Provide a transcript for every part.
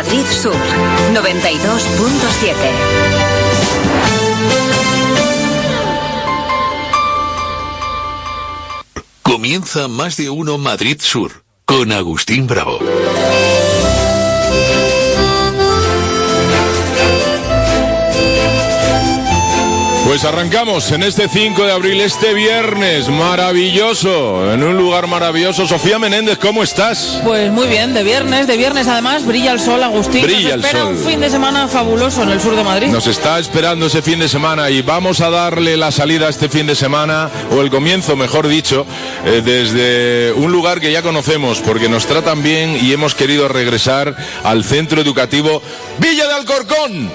Madrid Sur, 92.7. Comienza Más de Uno Madrid Sur, con Agustín Bravo. Pues arrancamos en este 5 de abril, este viernes maravilloso, en un lugar maravilloso. Sofía Menéndez, ¿cómo estás? Pues muy bien, de viernes además, brilla el sol, Agustín. Brilla Nos espera el sol. un fin de semana fabuloso en el sur de Madrid. Nos está esperando ese fin de semana y vamos a darle la salida a este fin de semana, o el comienzo, mejor dicho, desde un lugar que ya conocemos, porque nos tratan bien y hemos querido regresar al centro educativo Villa de Alcorcón.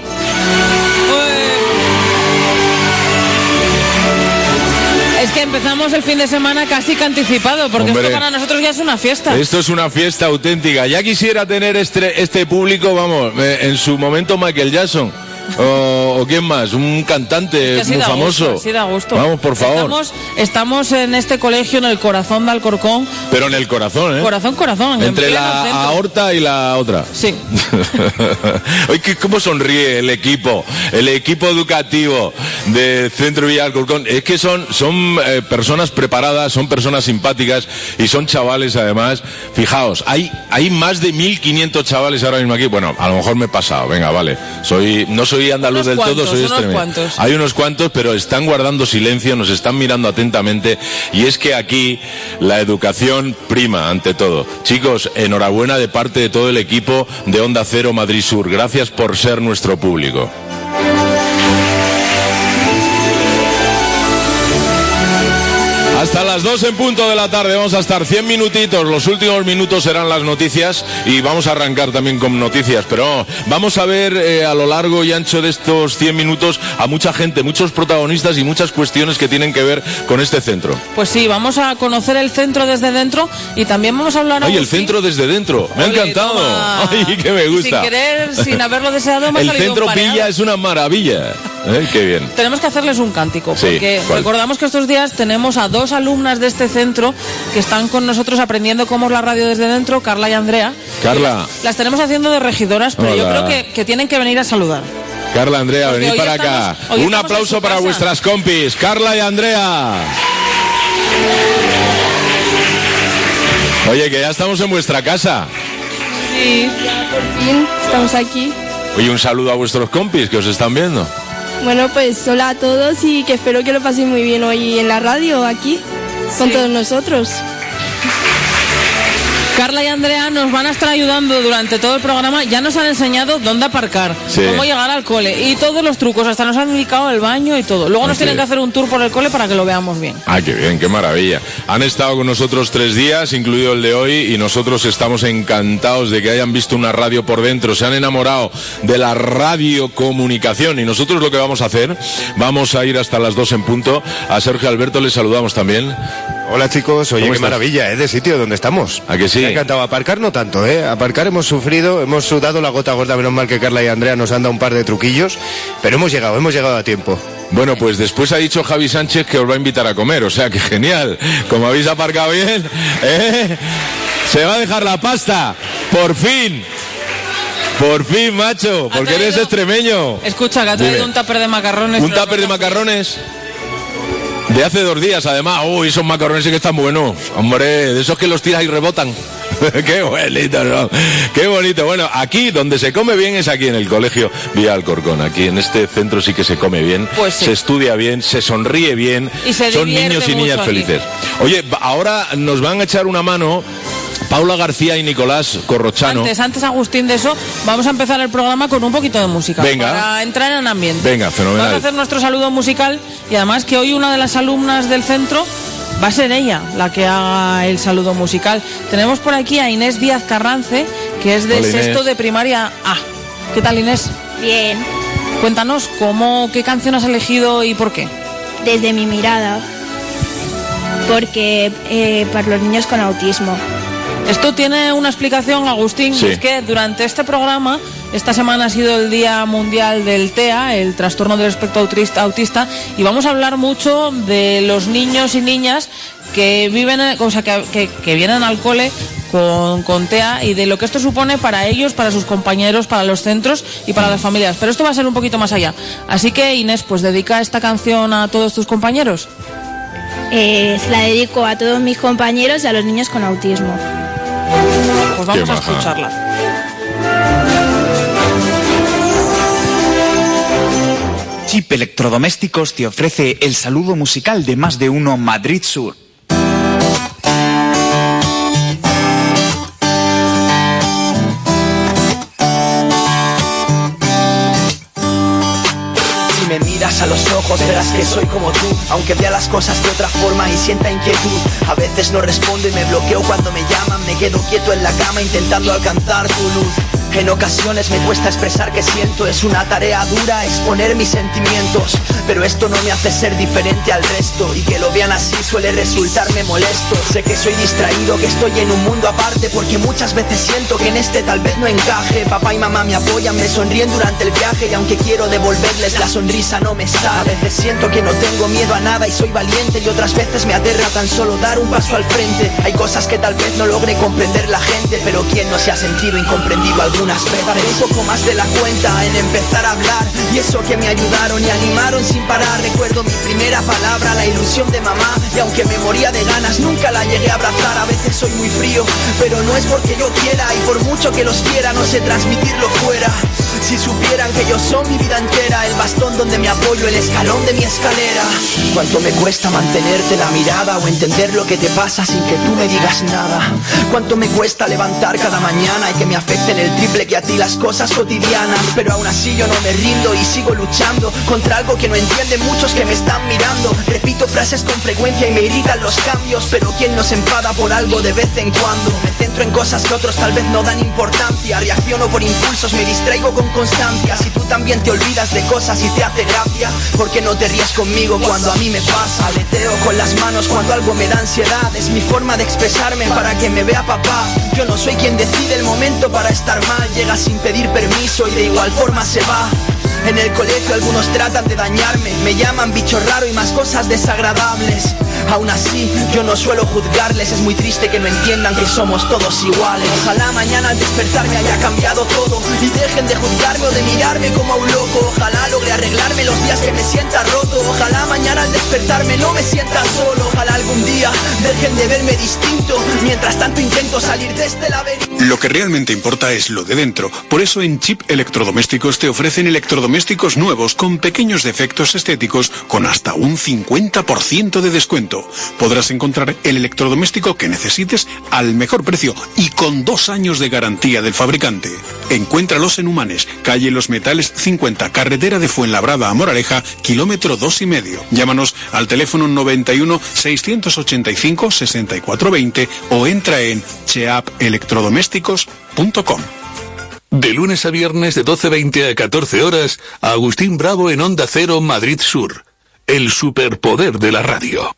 Es que empezamos el fin de semana casi que anticipado, porque Hombre, esto para nosotros ya es una fiesta. Esto es una fiesta auténtica. Ya quisiera tener este público, vamos, en su momento Michael Jackson. O quién más, un cantante muy famoso. Sí, da gusto. Vamos, por favor. Estamos en este colegio, en el corazón de Alcorcón. Pero en el corazón, ¿eh? Corazón. Entre la aorta y la otra. Sí. Oye, ¿cómo sonríe el equipo educativo del Centro Villa de Alcorcón? Es que son personas preparadas, son personas simpáticas y son chavales además. Fijaos, hay más de 1.500 chavales ahora mismo aquí. Bueno, a lo mejor me he pasado, venga, vale. No soy andaluz del todo, soy extremeño. Hay unos cuantos, pero están guardando silencio, nos están mirando atentamente, y es que aquí la educación prima ante todo. Chicos, enhorabuena de parte de todo el equipo de Onda Cero Madrid Sur. Gracias por ser nuestro público. Hasta las 2 en punto de la tarde vamos a estar 100 minutitos, los últimos minutos serán las noticias y vamos a arrancar también con noticias, pero vamos a ver a lo largo y ancho de estos 100 minutos a mucha gente, muchos protagonistas y muchas cuestiones que tienen que ver con este centro. Pues sí, vamos a conocer el centro desde dentro y también vamos a hablar... ¡Ay, el centro desde dentro! ¡Me ha encantado! Toma. ¡Ay, que me gusta! Sin querer, sin haberlo deseado, me ha el salido centro un pareado. Villa es una maravilla. ¡Qué bien! Tenemos que hacerles un cántico, Sí, porque ¿cuál? recordamos que estos días tenemos a dos alumnas de este centro que están con nosotros aprendiendo cómo es la radio desde dentro, Carla y Andrea. Carla. Las tenemos haciendo de regidoras, pero Hola. yo creo que tienen que venir a saludar. Carla, Andrea, Porque venid hoy para estamos- acá. hoy Un estamos en aplauso su para casa. vuestras compis, Carla y Andrea. Oye, que ya estamos en vuestra casa. Sí, ya por fin estamos aquí. Oye, un saludo a vuestros compis que os están viendo. Bueno, pues hola a todos y que espero que lo paséis muy bien hoy en la radio, aquí, con todos nosotros. Carla y Andrea nos van a estar ayudando durante todo el programa. Ya nos han enseñado dónde aparcar, Sí. cómo llegar al cole y todos los trucos. Hasta nos han indicado el baño y todo. Luego nos Así tienen que es. hacer un tour por el cole para que lo veamos bien. Ah, qué bien, qué maravilla. Han estado con nosotros 3 días, incluido el de hoy, y nosotros estamos encantados de que hayan visto una radio por dentro, se han enamorado de la radiocomunicación, y nosotros lo que vamos a hacer, vamos a ir hasta las 2 en punto. A Sergio Alberto le saludamos también. Hola chicos, oye, ¿Cómo qué estás? maravilla, de sitio donde estamos. ¿A que sí? Me ha encantado. Aparcar no tanto, Aparcar hemos sufrido, hemos sudado la gota gorda, menos mal que Carla y Andrea nos han dado un par de truquillos, pero hemos llegado a tiempo. Bueno, pues después ha dicho Javi Sánchez que os va a invitar a comer, o sea que genial. Como habéis aparcado bien, se va a dejar la pasta, por fin. Por fin, macho, porque eres extremeño. Escucha, que ha traído Dime. un tupper de macarrones. Un tupper de macarrones. De hace 2 días, además. Uy, esos macarrones sí que están buenos. Hombre, de esos que los tiras y rebotan. Qué bonito, ¿no? Qué bonito. Bueno, aquí donde se come bien es aquí en el colegio Villa Alcorcón. Aquí en este centro sí que se come bien, Pues sí. se estudia bien, se sonríe bien. Y se son divierte niños y mucho niñas aquí. felices. Oye, ahora nos van a echar una mano Paula García y Nicolás Corrochano. Antes, Agustín, de eso, vamos a empezar el programa con un poquito de música. Venga. Para entrar en ambiente. Venga, fenomenal. Vamos a hacer nuestro saludo musical y además que hoy una de las alumnas del centro va a ser ella la que haga el saludo musical. Tenemos por aquí a Inés Díaz Carrance, que es de Hola, Inés. sexto de primaria A. ¿Qué tal, Inés? Bien, Cuéntanos qué canción has elegido y por qué. desde mi mirada, porque para los niños con autismo. Esto tiene una explicación, Agustín, Sí. y es que durante este programa, esta semana ha sido el Día Mundial del TEA, el trastorno del espectro autista, y vamos a hablar mucho de los niños y niñas que viven, que vienen al cole con TEA y de lo que esto supone para ellos, para sus compañeros, para los centros y para las familias. Pero esto va a ser un poquito más allá. Así que, Inés, pues dedica esta canción a todos tus compañeros. Se la dedico a todos mis compañeros y a los niños con autismo. Pues vamos a escucharla. Chip Electrodomésticos te ofrece el saludo musical de Más de Uno Madrid Sur. Me miras a los ojos, verás que soy como tú, aunque vea las cosas de otra forma y sienta inquietud. A veces no respondo y me bloqueo cuando me llaman, me quedo quieto en la cama intentando alcanzar tu luz. En ocasiones me cuesta expresar que siento, es una tarea dura exponer mis sentimientos, pero esto no me hace ser diferente al resto, y que lo vean así suele resultarme molesto. Sé que soy distraído, que estoy en un mundo aparte, porque muchas veces siento que en este tal vez no encaje. Papá y mamá me apoyan, me sonríen durante el viaje, y aunque quiero devolverles la sonrisa no me sale. A veces siento que no tengo miedo a nada y soy valiente, y otras veces me aterra tan solo dar un paso al frente. Hay cosas que tal vez no logre comprender la gente, pero ¿quién no se ha sentido incomprendido algunas veces? Tardé un poco más de la cuenta en empezar a hablar, y eso que me ayudaron y animaron sin parar. Recuerdo mi primera palabra, la ilusión de mamá, y aunque me moría de ganas nunca la llegué a abrazar. A veces soy muy frío, pero no es porque yo quiera, y por mucho que los quiera no sé transmitirlo fuera. Si supieran que yo soy mi vida entera, el bastón donde me apoyo, el escalón de mi escalera. Cuánto me cuesta mantenerte la mirada o entender lo que te pasa sin que tú me digas nada. Cuánto me cuesta levantar cada mañana y que me afecten el triple que a ti las cosas cotidianas. Pero aún así yo no me rindo y sigo luchando contra algo que no entienden muchos que me están mirando. Repito frases con frecuencia y me irritan los cambios, pero ¿quién no se enfada por algo de vez en cuando? Me centro en cosas que otros tal vez no dan importancia, reacciono por impulsos, me distraigo con constancia. Si tú también te olvidas de cosas y te hace gracia, ¿por qué no te ríes conmigo cuando a mí me pasa? Aleteo con las manos cuando algo me da ansiedad, es mi forma de expresarme para que me vea papá. Yo no soy quien decide el momento para estar mal, llega sin pedir permiso y de igual forma se va. En el colegio algunos tratan de dañarme, me llaman bicho raro y más cosas desagradables. Aún así, yo no suelo juzgarles, es muy triste que no entiendan que somos todos iguales. Ojalá mañana al despertarme haya cambiado todo y dejen de juzgarme o de mirarme como a un loco. Ojalá logre arreglarme los días que me sienta roto. Ojalá mañana al despertarme no me sienta solo. Ojalá algún día dejen de verme distinto. Mientras tanto intento salir de este laberinto. Lo que realmente importa es lo de dentro. Por eso en Chip Electrodomésticos te ofrecen electrodomésticos nuevos con pequeños defectos estéticos con hasta un 50% de descuento. Podrás encontrar el electrodoméstico que necesites al mejor precio y con 2 años de garantía del fabricante. Encuéntralos en Humanes, calle Los Metales 50, carretera de Fuenlabrada a Moraleja, kilómetro 2,5. Llámanos al teléfono 91 685 6420 o entra en cheapelectrodomésticos.com. De lunes a viernes de 12:20 a 14 horas, Agustín Bravo en Onda Cero Madrid Sur. El superpoder de la radio.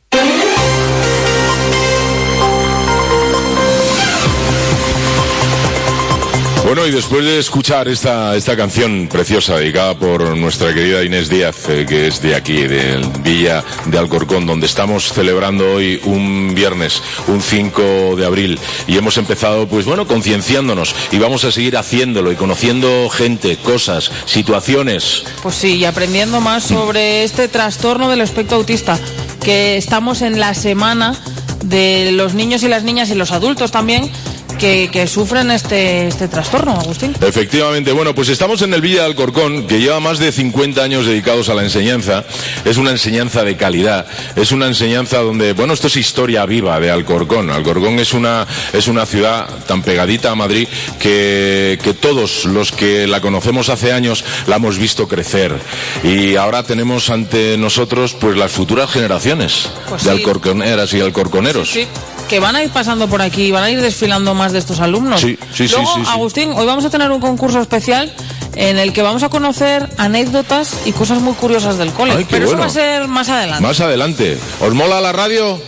Bueno, y después de escuchar esta canción preciosa dedicada por nuestra querida Inés Díaz, que es de aquí, de Villa de Alcorcón, donde estamos celebrando hoy un viernes, un 5 de abril, y hemos empezado, pues bueno, concienciándonos, y vamos a seguir haciéndolo y conociendo gente, cosas, situaciones. Pues sí, y aprendiendo más sobre este trastorno del espectro autista, que estamos en la semana de los niños y las niñas y los adultos también, que sufren este trastorno, Agustín. Efectivamente, bueno, pues estamos en el Villa de Alcorcón, que lleva más de 50 años dedicados a la enseñanza. Es una enseñanza de calidad, es una enseñanza donde, bueno, esto es historia viva de Alcorcón. Alcorcón es una ciudad tan pegadita a Madrid que todos los que la conocemos hace años la hemos visto crecer. Y ahora tenemos ante nosotros pues las futuras generaciones pues de alcorconeras y alcorconeros. Sí. Que van a ir pasando por aquí, van a ir desfilando más de estos alumnos. Sí. Luego, Agustín, hoy vamos a tener un concurso especial en el que vamos a conocer anécdotas y cosas muy curiosas del cole. Ay, pero bueno. Eso va a ser más adelante. Más adelante. ¿Os mola la radio?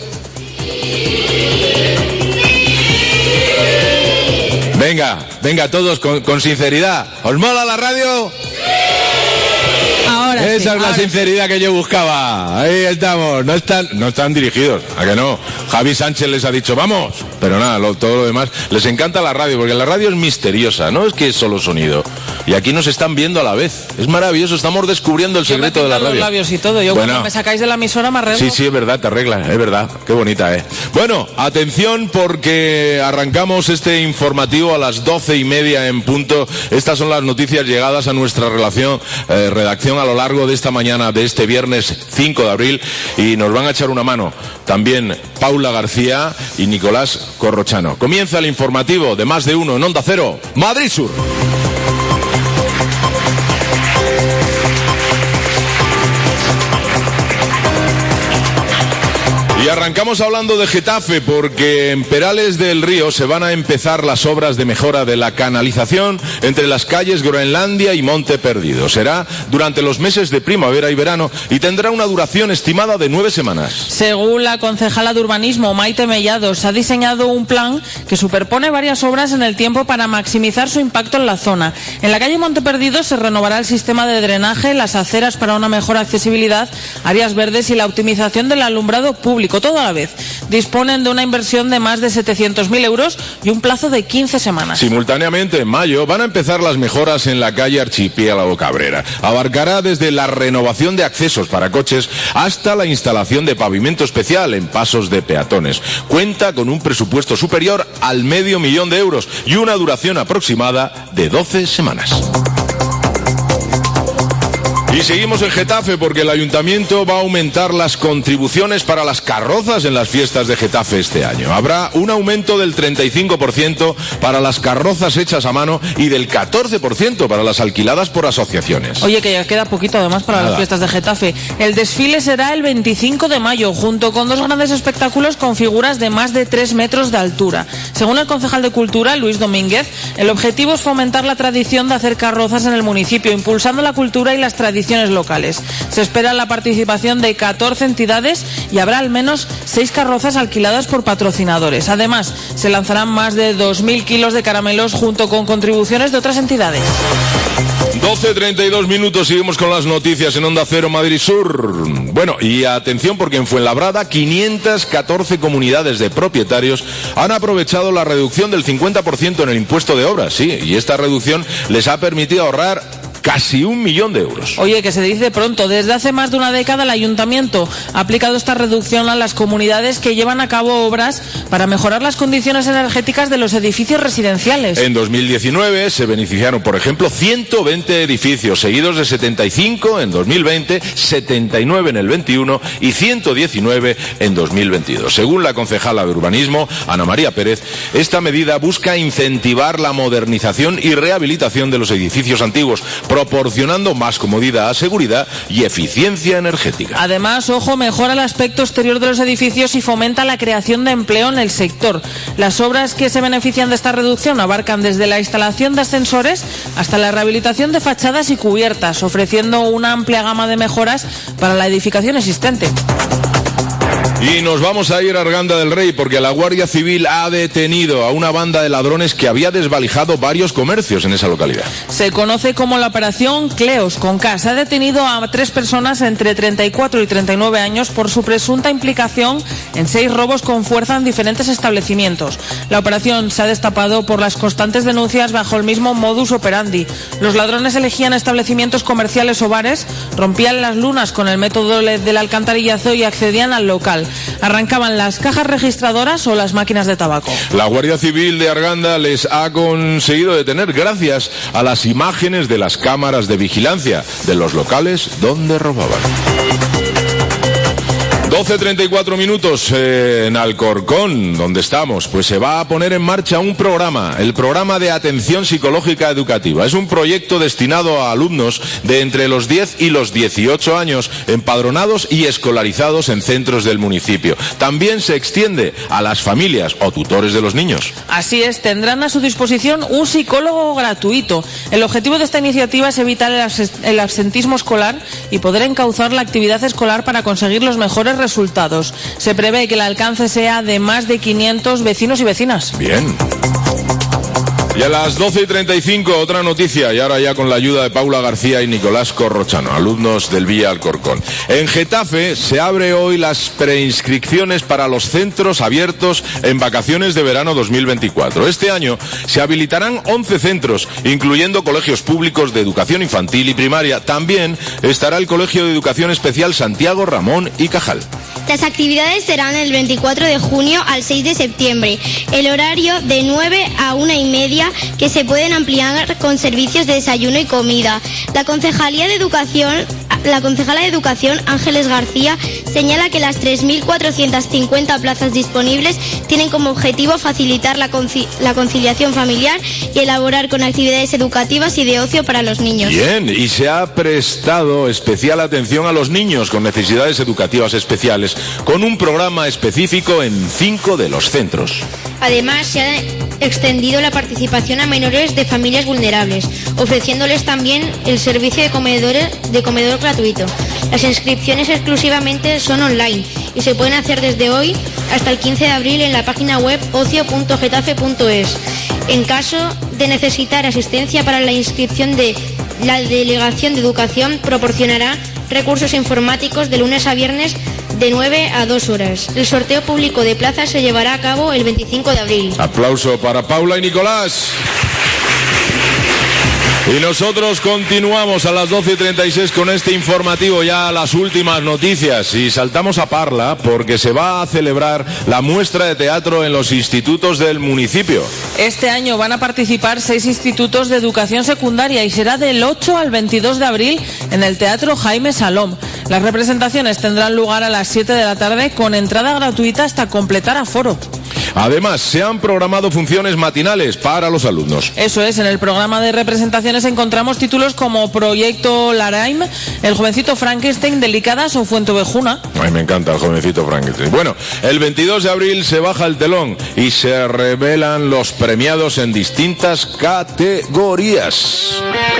Venga, todos con sinceridad. ¿Os mola la radio? Ahora Esa es la sinceridad que yo buscaba. Ahí estamos. No están dirigidos. ¿A que no? Javi Sánchez les ha dicho, vamos. Pero nada, todo lo demás. Les encanta la radio, porque la radio es misteriosa. No es que es solo sonido. Y aquí nos están viendo a la vez. Es maravilloso. Estamos descubriendo el secreto de la radio. Los labios y todo. Yo cuando me sacáis de la emisora me arreglo. Sí, es verdad, te arregla. Es verdad. Qué bonita, ¿eh? Bueno, atención porque arrancamos este informativo a las 12:30 en punto. Estas son las noticias llegadas a nuestra redacción a lo largo de esta mañana de este viernes 5 de abril y nos van a echar una mano también Paula García y Nicolás Corrochano. Comienza el informativo de Más de Uno en Onda Cero, Madrid Sur. Y arrancamos hablando de Getafe porque en Perales del Río se van a empezar las obras de mejora de la canalización entre las calles Groenlandia y Monte Perdido. Será durante los meses de primavera y verano y tendrá una duración estimada de 9 semanas. Según la concejala de urbanismo Maite Mellado, se ha diseñado un plan que superpone varias obras en el tiempo para maximizar su impacto en la zona. En la calle Monte Perdido se renovará el sistema de drenaje, las aceras para una mejor accesibilidad, áreas verdes y la optimización del alumbrado público. Todo a la vez. Disponen de una inversión de más de 700.000 euros y un plazo de 15 semanas. Simultáneamente, en mayo, van a empezar las mejoras en la calle Archipiélago Cabrera. Abarcará desde la renovación de accesos para coches hasta la instalación de pavimento especial en pasos de peatones. Cuenta con un presupuesto superior al $500.000 de euros y una duración aproximada de 12 semanas. Y seguimos en Getafe porque el Ayuntamiento va a aumentar las contribuciones para las carrozas en las fiestas de Getafe este año. Habrá un aumento del 35% para las carrozas hechas a mano y del 14% para las alquiladas por asociaciones. Oye, que ya queda poquito además para las fiestas de Getafe. El desfile será el 25 de mayo, junto con 2 grandes espectáculos con figuras de más de 3 metros de altura. Según el concejal de Cultura, Luis Domínguez, el objetivo es fomentar la tradición de hacer carrozas en el municipio, impulsando la cultura y las tradiciones locales. Se espera la participación de 14 entidades y habrá al menos 6 carrozas alquiladas por patrocinadores. Además, se lanzarán más de 2.000 kilos de caramelos junto con contribuciones de otras entidades. 12:32 minutos, seguimos con las noticias en Onda Cero Madrid Sur. Bueno, y atención porque en Fuenlabrada 514 comunidades de propietarios han aprovechado la reducción del 50% en el impuesto de obras, sí, y esta reducción les ha permitido ahorrar casi $1.000.000 de euros. Oye, que se dice pronto. Desde hace más de una década el Ayuntamiento ha aplicado esta reducción a las comunidades que llevan a cabo obras para mejorar las condiciones energéticas de los edificios residenciales. En 2019 se beneficiaron, por ejemplo, 120 edificios, seguidos de 75 en 2020, 79 en el 21 y 119 en 2022. Según la concejala de Urbanismo, Ana María Pérez, esta medida busca incentivar la modernización y rehabilitación de los edificios antiguos, proporcionando más comodidad, seguridad y eficiencia energética. Además, ojo, mejora el aspecto exterior de los edificios y fomenta la creación de empleo en el sector. Las obras que se benefician de esta reducción abarcan desde la instalación de ascensores hasta la rehabilitación de fachadas y cubiertas, ofreciendo una amplia gama de mejoras para la edificación existente. Y nos vamos a ir a Arganda del Rey porque la Guardia Civil ha detenido a una banda de ladrones que había desvalijado varios comercios en esa localidad. Se conoce como la operación Cleos con K. Se ha detenido a 3 personas entre 34 y 39 años por su presunta implicación en 6 robos con fuerza en diferentes establecimientos. La operación se ha destapado por las constantes denuncias bajo el mismo modus operandi. Los ladrones elegían establecimientos comerciales o bares, rompían las lunas con el método del alcantarillazo y accedían al local. Arrancaban las cajas registradoras o las máquinas de tabaco. La Guardia Civil de Arganda les ha conseguido detener gracias a las imágenes de las cámaras de vigilancia de los locales donde robaban. 12:34 minutos en Alcorcón, donde estamos, pues se va a poner en marcha un programa, el programa de atención psicológica educativa. Es un proyecto destinado a alumnos de entre los 10 y los 18 años, empadronados y escolarizados en centros del municipio. También se extiende a las familias o tutores de los niños. Así es, tendrán a su disposición un psicólogo gratuito. El objetivo de esta iniciativa es evitar el absentismo escolar y poder encauzar la actividad escolar para conseguir los mejores resultados. Se prevé que el alcance sea de más de 500 vecinos y vecinas. Bien. Y a las 12:35 otra noticia, y ahora ya con la ayuda de Paula García y Nicolás Corrochano, alumnos del Villa Alcorcón. En Getafe se abre hoy las preinscripciones para los centros abiertos en vacaciones de verano 2024. Este año se habilitarán 11 centros, incluyendo colegios públicos de educación infantil y primaria. También estará el Colegio de Educación Especial Santiago Ramón y Cajal. Las actividades serán el 24 de junio al 6 de septiembre. El horario de 9 a 1:30, que se pueden ampliar con servicios de desayuno y comida. La concejala de Educación, Ángeles García, señala que las 3.450 plazas disponibles tienen como objetivo facilitar la conciliación familiar y elaborar con actividades educativas y de ocio para los niños. Bien, y se ha prestado especial atención a los niños con necesidades educativas especiales, con un programa específico en 5 de los centros. Además, se ha extendido la participación a menores de familias vulnerables, ofreciéndoles también el servicio de comedor gratuito. Las inscripciones exclusivamente son online y se pueden hacer desde hoy hasta el 15 de abril en la página web ocio.getafe.es. En caso de necesitar asistencia para la inscripción, la Delegación de Educación proporcionará recursos informáticos de lunes a viernes de 9 a 2 horas. El sorteo público de plazas se llevará a cabo el 25 de abril. Aplauso para Paula y Nicolás. Y nosotros continuamos a las 12:36 con este informativo, ya las últimas noticias, y saltamos a Parla porque se va a celebrar la muestra de teatro en los institutos del municipio. Este año van a participar 6 institutos de educación secundaria y será del 8 al 22 de abril en el Teatro Jaime Salom. Las representaciones tendrán lugar a las 7 de la tarde con entrada gratuita hasta completar aforo. Además, se han programado funciones matinales para los alumnos. Eso es, en el programa de representaciones encontramos títulos como Proyecto Laraim, El jovencito Frankenstein, Delicadas o Fuentovejuna. Ay, me encanta el jovencito Frankenstein. Bueno, el 22 de abril se baja el telón y se revelan los premiados en distintas categorías.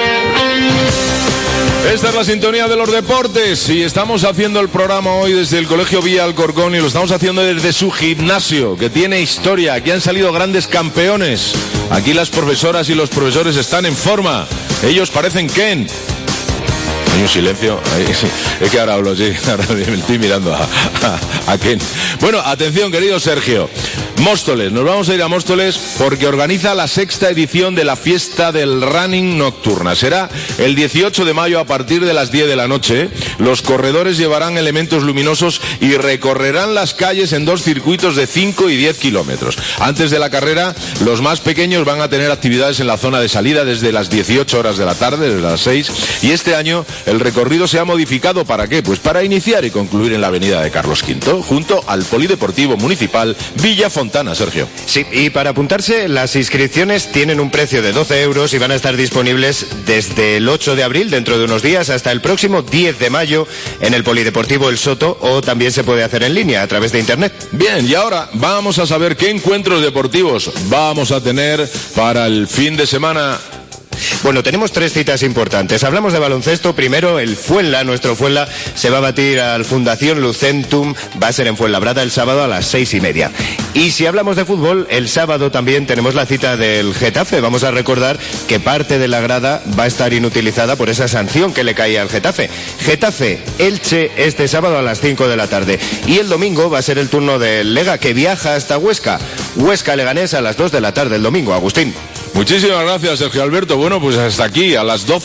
Esta es la sintonía de los deportes y estamos haciendo el programa hoy desde el Colegio Villa Alcorcón y lo estamos haciendo desde su gimnasio, que tiene historia. Aquí han salido grandes campeones. Aquí las profesoras y los profesores están en forma. Ellos parecen Ken. Hay un silencio. Es que ahora hablo, sí. Ahora me estoy mirando a Ken. Bueno, atención, querido Sergio. Móstoles, nos vamos a ir a Móstoles porque organiza la 6ª edición de la fiesta del running nocturna. Será el 18 de mayo a partir de las 10 de la noche. Los corredores llevarán elementos luminosos y recorrerán las calles en 2 circuitos de 5 y 10 kilómetros. Antes de la carrera, los más pequeños van a tener actividades en la zona de salida desde las 18 horas de la tarde, desde las 6. Y este año el recorrido se ha modificado. ¿Para qué? Pues para iniciar y concluir en la avenida de Carlos V, junto al Polideportivo Municipal Villa Fontana, Sergio. Sí, y para apuntarse, las inscripciones tienen un precio de 12 euros y van a estar disponibles desde el 8 de abril, dentro de unos días, hasta el próximo 10 de mayo en el Polideportivo El Soto, o también se puede hacer en línea a través de internet. Bien, y ahora vamos a saber qué encuentros deportivos vamos a tener para el fin de semana. Bueno, tenemos 3 citas importantes. Hablamos de baloncesto. Primero, el Fuenla, nuestro Fuenla, se va a batir al Fundación Lucentum. Va a ser en Fuenlabrada el sábado a las 6:30. Y si hablamos de fútbol, el sábado también tenemos la cita del Getafe. Vamos a recordar que parte de la grada va a estar inutilizada por esa sanción que le caía al Getafe. Getafe-Elche este sábado a las 5 de la tarde. Y el domingo va a ser el turno del Lega, que viaja hasta Huesca. Huesca-Leganés a las 2 de la tarde el domingo. Agustín. Muchísimas gracias, Sergio Alberto. Bueno, pues hasta aquí, a las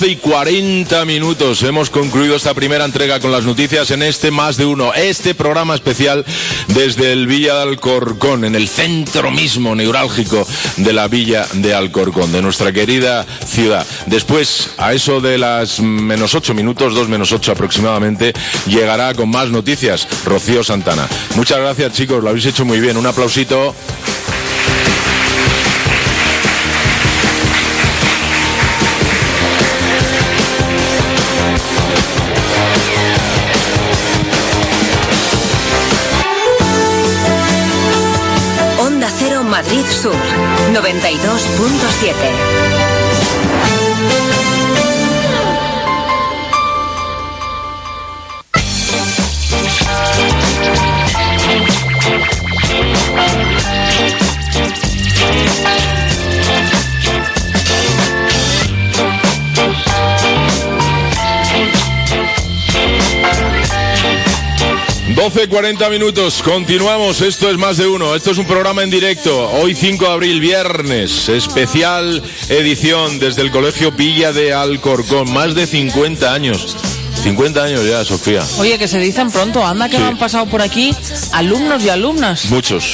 12:40 hemos concluido esta primera entrega con las noticias en este Más de Uno, este programa especial desde el Villa de Alcorcón, en el centro mismo neurálgico de la Villa de Alcorcón, de nuestra querida ciudad. Después, a eso de las -8 2:08 aproximadamente, llegará con más noticias Rocío Santana. Muchas gracias, chicos, lo habéis hecho muy bien. Un aplausito. Madrid Sur 92.7. 12:40 minutos, continuamos, esto es Más de Uno, esto es un programa en directo, hoy 5 de abril, viernes, especial edición desde el Colegio Villa de Alcorcón, más de 50 años. 50 años ya, Sofía. Oye, que se dicen pronto, anda que Sí. me han pasado por aquí alumnos y alumnas. Muchos.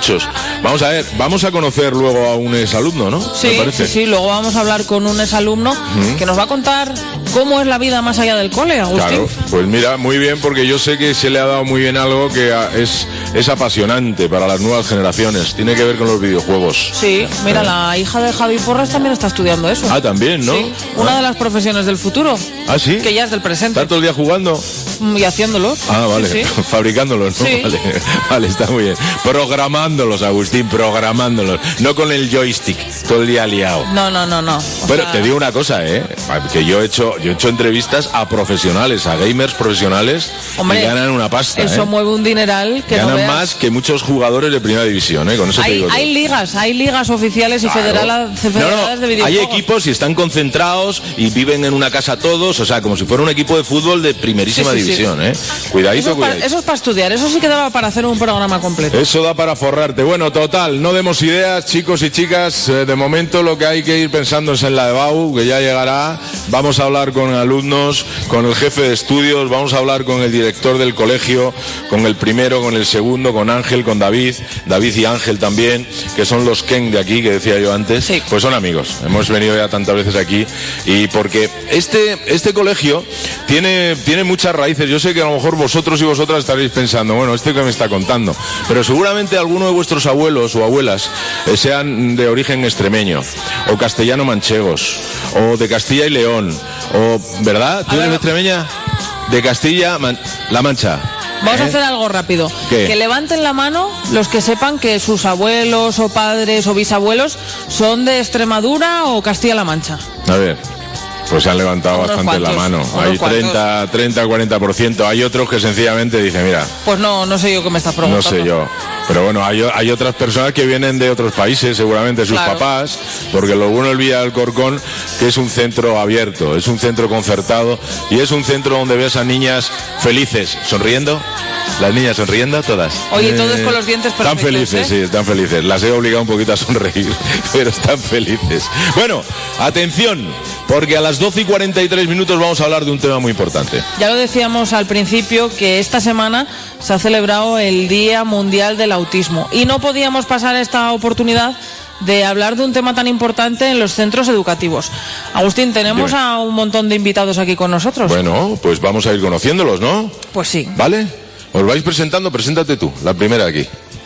Vamos a ver, vamos a conocer luego a un exalumno, ¿no? Sí, Me parece. sí, luego vamos a hablar con un exalumno que nos va a contar cómo es la vida más allá del cole, Agustín. Claro, pues mira, muy bien, porque yo sé que se le ha dado muy bien algo que es apasionante para las nuevas generaciones. Tiene que ver con los videojuegos. Sí, mira, la hija de Javi Porras también está estudiando eso. Ah, también, ¿no? Sí, una de las profesiones del futuro. Ah, sí. Que ya es del presente. ¿Está todo el día jugando? Y haciéndolos. Ah, vale. Sí, sí. Fabricándolos, ¿no? Sí. Vale, está muy bien. Programándolos, Agustín, programándolos. No con el joystick, todo el día liado. No. Pero te digo una cosa, que yo he hecho entrevistas a profesionales, a gamers profesionales, Hombre, y ganan una pasta. Eso mueve un dineral que ganan no veas. más que muchos jugadores de primera división, con eso te digo. Hay ligas oficiales y federales de videojuegos. Hay equipos y están concentrados y viven en una casa todos, o sea, como si fuera un equipo de fútbol de primerísima división, Cuidadito, cuidadito. Eso es para estudiar, eso sí que daba para hacer un programa completo. Eso da para forrarte. Bueno, total, no demos ideas, chicos y chicas. De momento lo que hay que ir pensando es en la EBAU, que ya llegará. Vamos a hablar con alumnos, con el jefe de estudios, vamos a hablar con el director del colegio, con el primero, con el segundo, con Ángel, con David y Ángel también, que son los Ken de aquí, que decía yo antes. Sí. Pues son amigos. Hemos venido ya tantas veces aquí y porque este colegio tiene muchas raíces. Yo sé que a lo mejor vosotros y vosotras estaréis pensando, bueno, ¿este que me está contando? Pero seguramente alguno de vuestros abuelos o abuelas sean de origen extremeño, o castellano-manchegos, o de Castilla y León, o, ¿verdad? ¿Tú eres extremeña? De Castilla-La Mancha. Vamos a hacer algo rápido. ¿Qué? Que levanten la mano los que sepan que sus abuelos o padres o bisabuelos son de Extremadura o Castilla-La Mancha. A ver. Pues se han levantado Unos bastante la cuantos, mano. Hay 30, 40%. Hay otros que sencillamente dicen, mira, Pues no sé yo qué me estás no preguntando. sé yo. Pero bueno, hay otras personas que vienen de otros países, seguramente sus Claro. papás, porque lo bueno del Villa de Alcorcón, que es un centro abierto, es un centro concertado y es un centro donde ves a niñas felices, sonriendo. Las niñas sonriendo, todas. Oye, todos con los dientes Están perfectos, felices, sí, están felices. Las he obligado un poquito a sonreír, pero están felices. Bueno, atención, porque a las 12:43 vamos a hablar de un tema muy importante. Ya lo decíamos al principio que esta semana se ha celebrado el Día Mundial del Autismo y no podíamos pasar esta oportunidad de hablar de un tema tan importante en los centros educativos. Agustín, tenemos Dime. a un montón de invitados aquí con nosotros. Bueno, pues vamos a ir conociéndolos, ¿no? Pues sí. ¿Vale? Os vais presentando, preséntate tú, la primera aquí.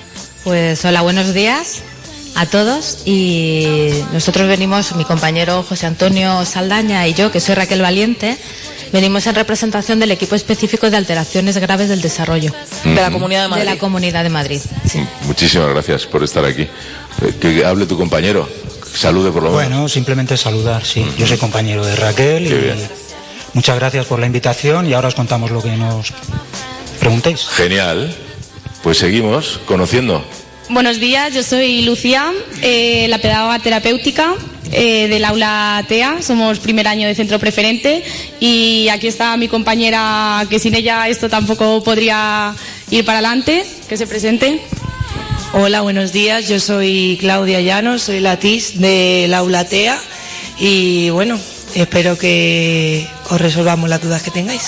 Pues hola, buenos días a todos y nosotros venimos, mi compañero José Antonio Saldaña y yo, que soy Raquel Valiente, venimos en representación del equipo específico de alteraciones graves del desarrollo. De la Comunidad de Madrid. De la Comunidad de Madrid, sí. Muchísimas gracias por estar aquí. Que hable tu compañero, salude por lo menos. Bueno, simplemente saludar, sí. Yo soy compañero de Raquel Qué y bien. muchas gracias por la invitación y ahora os contamos lo que nos preguntéis. Genial. Pues seguimos conociendo. Buenos días, yo soy Lucía, la pedagoga terapéutica del aula TEA, somos primer año de centro preferente y aquí está mi compañera que sin ella esto tampoco podría ir para adelante, que se presente. Hola, buenos días, yo soy Claudia Llanos, soy la TIS del aula TEA y bueno, espero que os resolvamos las dudas que tengáis.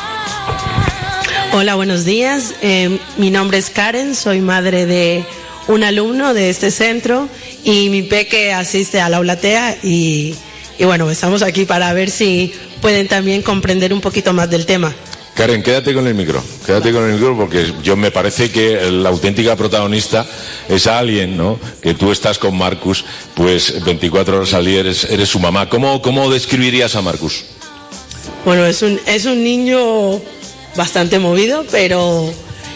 Hola, buenos días. Mi nombre es Karen, soy madre de un alumno de este centro y mi peque asiste al aula TEA y bueno, estamos aquí para ver si pueden también comprender un poquito más del tema. Karen, quédate con el micro porque yo me parece que la auténtica protagonista es alguien, ¿no? Que tú estás con Marcus, pues 24 horas al día eres su mamá. ¿Cómo describirías a Marcus? Bueno, es un niño bastante movido, pero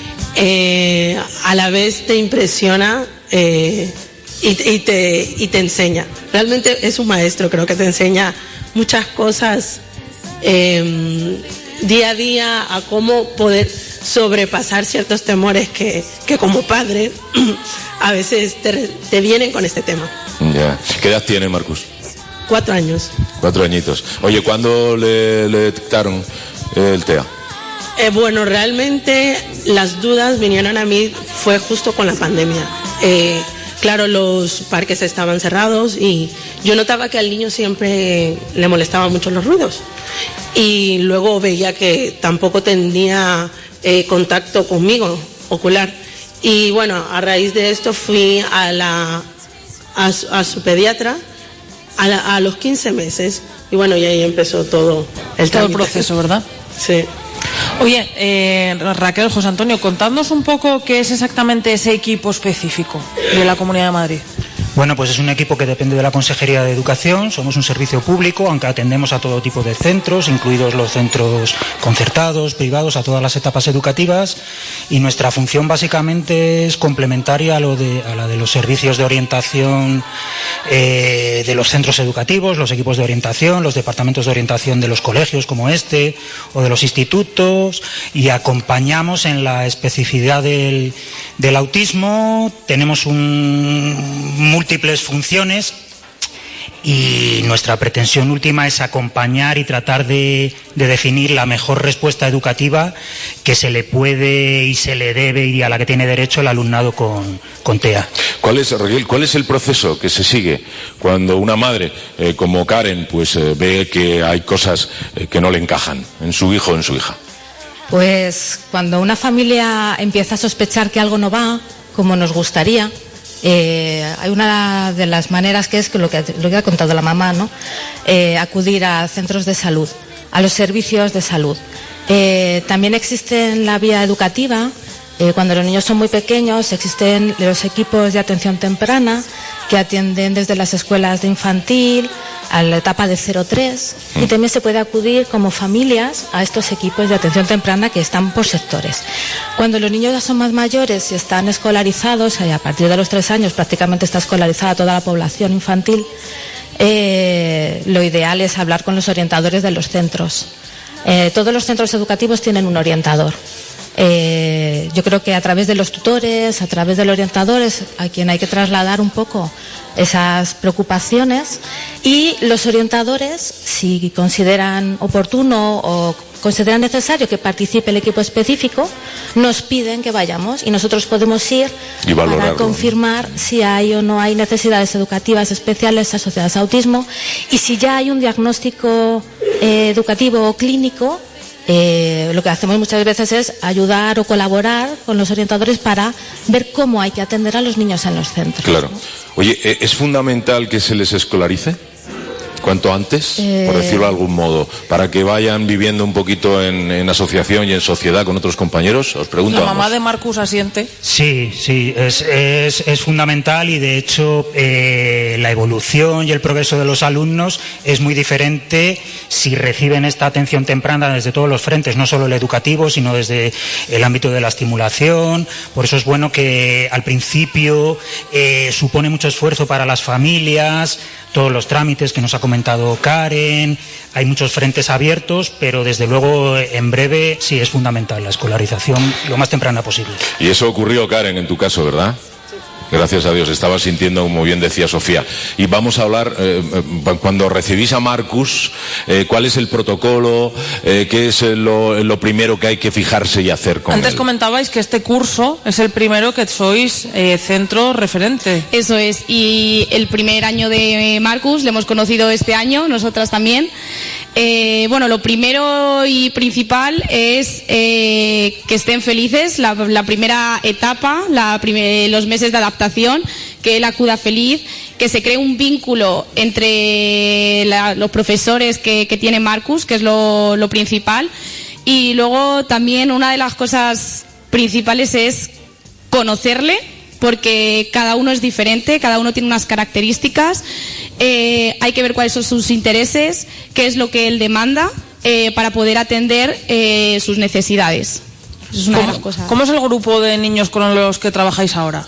a la vez te impresiona y te enseña. Realmente es un maestro, creo que te enseña muchas cosas día a día a cómo poder sobrepasar ciertos temores que como padre a veces te vienen con este tema. Ya. ¿Qué edad tiene Marcus? 4 años. 4 añitos. Oye, ¿cuándo le detectaron el TEA? Bueno, realmente las dudas vinieron a mí fue justo con la pandemia. Claro, los parques estaban cerrados y yo notaba que al niño siempre le molestaban mucho los ruidos. Y luego veía que tampoco tenía contacto conmigo, ocular. Y bueno, a raíz de esto fui a su pediatra a los 15 meses. Y bueno, y ahí empezó todo el proceso, ¿verdad? Sí. Oye, Raquel, José Antonio, contadnos un poco qué es exactamente ese equipo específico de la Comunidad de Madrid. Bueno, pues es un equipo que depende de la Consejería de Educación, somos un servicio público, aunque atendemos a todo tipo de centros, incluidos los centros concertados, privados, a todas las etapas educativas, y nuestra función básicamente es complementaria a la de los servicios de orientación de los centros educativos, los equipos de orientación, los departamentos de orientación de los colegios como este, o de los institutos, y acompañamos en la especificidad del autismo. Tenemos múltiples funciones y nuestra pretensión última es acompañar y tratar de definir la mejor respuesta educativa que se le puede y se le debe y a la que tiene derecho el alumnado con TEA. Raquel, ¿cuál es el proceso que se sigue cuando una madre como Karen pues ve que hay cosas que no le encajan en su hijo o en su hija? Pues cuando una familia empieza a sospechar que algo no va como nos gustaría, hay una de las maneras que es que lo que ha contado la mamá, ¿no? Acudir a centros de salud, a los servicios de salud. También existe en la vía educativa, cuando los niños son muy pequeños, existen los equipos de atención temprana que atienden desde las escuelas de infantil a la etapa de 0-3 y también se puede acudir como familias a estos equipos de atención temprana que están por sectores. Cuando los niños ya son más mayores y están escolarizados, a partir de los 3 años prácticamente está escolarizada toda la población infantil, lo ideal es hablar con los orientadores de los centros. Todos los centros educativos tienen un orientador. Yo creo que a través de los tutores, a través de los orientadores, a quien hay que trasladar un poco esas preocupaciones, y los orientadores, si consideran oportuno o consideran necesario que participe el equipo específico, nos piden que vayamos y nosotros podemos ir para confirmar si hay o no hay necesidades educativas especiales asociadas a autismo, y si ya hay un diagnóstico educativo o clínico. Lo que hacemos muchas veces es ayudar o colaborar con los orientadores para ver cómo hay que atender a los niños en los centros. Claro. Oye, ¿es fundamental que se les escolarice cuanto antes, por decirlo de algún modo, para que vayan viviendo un poquito en asociación y en sociedad con otros compañeros? Os pregunto. La mamá de Marcus asiente. Sí, es fundamental, y de hecho la evolución y el progreso de los alumnos es muy diferente si reciben esta atención temprana desde todos los frentes, no solo el educativo, sino desde el ámbito de la estimulación. Por eso es bueno que al principio supone mucho esfuerzo para las familias, todos los trámites que nos ha comentado Karen, hay muchos frentes abiertos, pero desde luego en breve sí es fundamental la escolarización lo más temprana posible. Y eso ocurrió, Karen, en tu caso, ¿verdad? Gracias a Dios, estaba sintiendo, como bien decía Sofía. Y vamos a hablar, cuando recibís a Marcus, ¿cuál es el protocolo? ¿Qué es lo primero que hay que fijarse y hacer con él? Antes comentabais que este curso es el primero que sois centro referente. Eso es, y el primer año de Marcus, le hemos conocido este año, nosotras también. Bueno, lo primero y principal es que estén felices, la primera etapa, los meses de adaptación, que él acuda feliz, que se cree un vínculo entre los profesores que tiene Marcus, que es lo principal. Y luego también una de las cosas principales es conocerle, porque cada uno es diferente, cada uno tiene unas características, hay que ver cuáles son sus intereses, qué es lo que él demanda, para poder atender sus necesidades. Es una de las cosas. ¿Cómo es el grupo de niños con los que trabajáis ahora?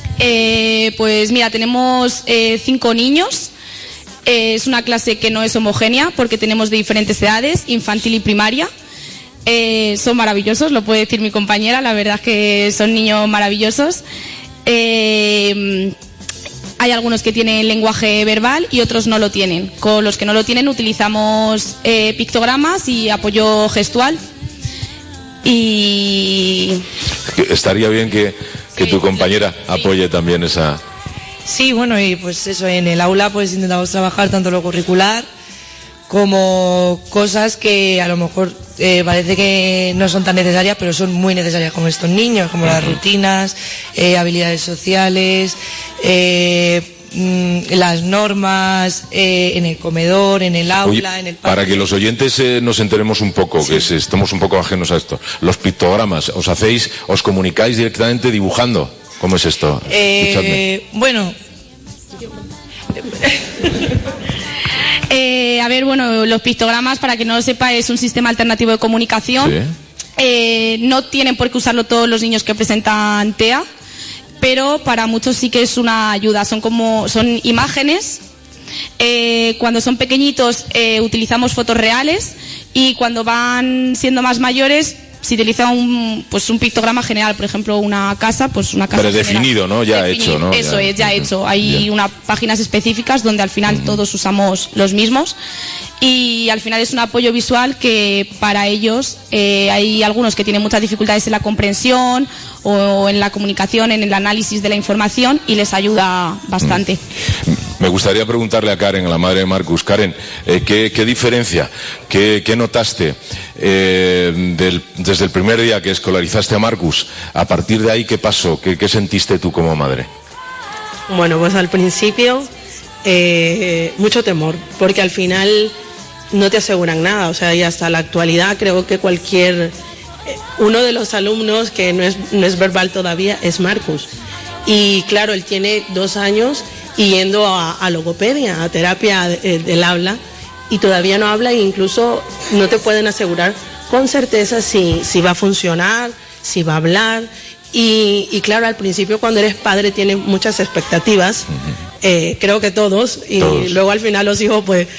Pues mira, tenemos 5 niños. Es una clase que no es homogénea porque tenemos de diferentes edades, infantil y primaria. Son maravillosos, lo puede decir mi compañera, la verdad es que son niños maravillosos. Hay algunos que tienen lenguaje verbal y otros no lo tienen. Con los que no lo tienen utilizamos pictogramas y apoyo gestual. Y estaría bien que tu compañera apoye también esa... sí, bueno, y pues eso, en el aula pues intentamos trabajar tanto lo curricular como cosas que a lo mejor parece que no son tan necesarias, pero son muy necesarias con estos niños, como las rutinas, habilidades sociales, las normas en el comedor, en el aula, Oye, en el parque. para que los oyentes nos enteremos un poco, que estamos un poco ajenos a esto, los pictogramas, os comunicáis directamente dibujando. ¿Cómo es esto? Bueno... a ver, bueno, los pictogramas, para que no lo sepa, es un sistema alternativo de comunicación. ¿Sí? No tienen por qué usarlo todos los niños que presentan TEA, pero para muchos sí que es una ayuda. Son imágenes. Cuando son pequeñitos utilizamos fotos reales, y cuando van siendo más mayores se utiliza un pictograma general, por ejemplo, una casa, pues una casa predefinido, general. ¿no? Ya hecho, ¿no? Eso es, ya hecho. Hay unas páginas específicas donde al final todos usamos los mismos, y al final es un apoyo visual que para ellos hay algunos que tienen muchas dificultades en la comprensión o en la comunicación, en el análisis de la información, y les ayuda bastante. Me gustaría preguntarle a Karen, la madre de Marcus. Karen, ¿qué diferencia, qué notaste desde el primer día que escolarizaste a Marcus? A partir de ahí, ¿qué pasó? ¿Qué sentiste tú como madre? Bueno, pues al principio mucho temor, porque al final no te aseguran nada, o sea, y hasta la actualidad creo que uno de los alumnos que no es verbal todavía es Marcus, y claro, él tiene 2 años y yendo a logopedia, a terapia del habla, y todavía no habla, e incluso no te pueden asegurar con certeza si va a funcionar, si va a hablar. Y claro, al principio cuando eres padre tienes muchas expectativas, creo que todos, y luego al final los hijos pues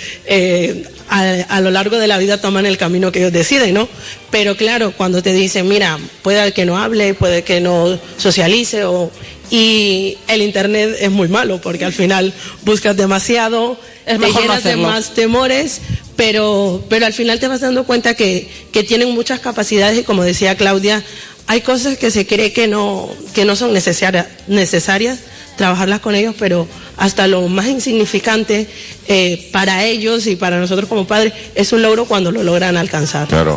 a lo largo de la vida toman el camino que ellos deciden, ¿no? Pero claro, cuando te dicen, mira, puede que no hable, puede que no socialice, y el internet es muy malo, porque al final buscas demasiado, te llenas de más temores, pero al final te vas dando cuenta que tienen muchas capacidades, y como decía Claudia, hay cosas que se cree que no son necesarias trabajarlas con ellos, pero hasta lo más insignificante para ellos y para nosotros como padres es un logro cuando lo logran alcanzar. Claro.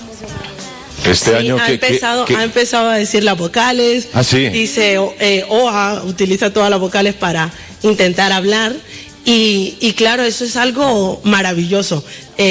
Este año ha empezado a decir las vocales. Ah, sí. Dice OA, utiliza todas las vocales para intentar hablar, y claro, eso es algo maravilloso.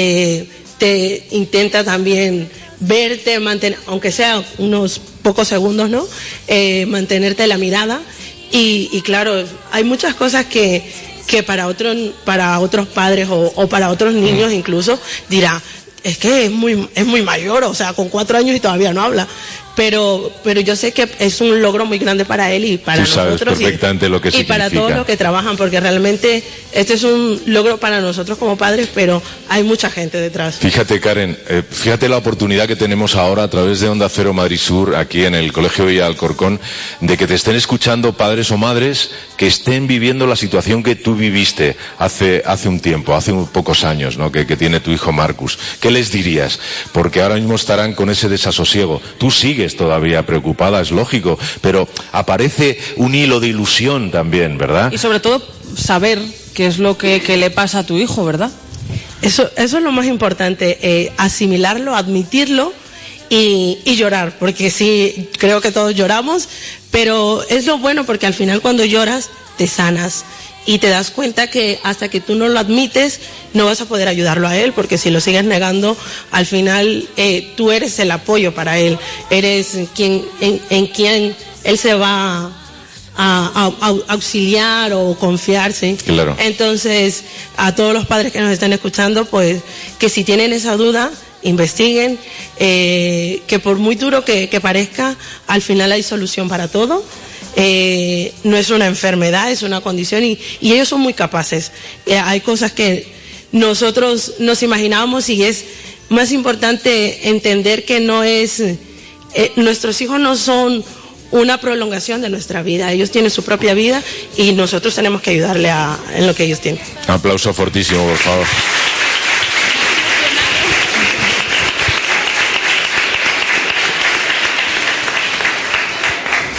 Te intenta también verte, mantener, aunque sea unos pocos segundos, ¿no? Mantenerte la mirada, y claro, hay muchas cosas que para otros padres o para otros niños incluso dirá, es que es muy mayor, o sea, con 4 años y todavía no habla. Pero yo sé que es un logro muy grande para él y para nosotros. Tú sabes perfectamente lo que significa. Y para todos los que trabajan, porque realmente este es un logro para nosotros como padres, pero hay mucha gente detrás. Fíjate, Karen, fíjate la oportunidad que tenemos ahora a través de Onda Cero Madrid Sur, aquí en el Colegio Villa Alcorcón, de que te estén escuchando padres o madres que estén viviendo la situación que tú viviste hace un tiempo, hace pocos años, ¿no? Que tiene tu hijo Marcus. ¿Qué les dirías? Porque ahora mismo estarán con ese desasosiego. Tú sigues todavía preocupada, es lógico, pero aparece un hilo de ilusión también, ¿verdad? Y sobre todo saber qué es lo que le pasa a tu hijo, ¿verdad? Eso es lo más importante, asimilarlo, admitirlo y llorar, porque sí, creo que todos lloramos, pero es lo bueno, porque al final cuando lloras te sanas y te das cuenta que hasta que tú no lo admites no vas a poder ayudarlo a él, porque si lo sigues negando, al final tú eres el apoyo para él, eres en quien él se va a auxiliar o confiarse. Claro. Entonces, a todos los padres que nos están escuchando, pues que si tienen esa duda, investiguen, que por muy duro que parezca, al final hay solución para todo. No es una enfermedad, es una condición, y ellos son muy capaces. Hay cosas que nosotros nos imaginábamos, y es más importante entender que no es, nuestros hijos no son una prolongación de nuestra vida, ellos tienen su propia vida y nosotros tenemos que ayudarle en lo que ellos tienen. Un aplauso fortísimo, por favor.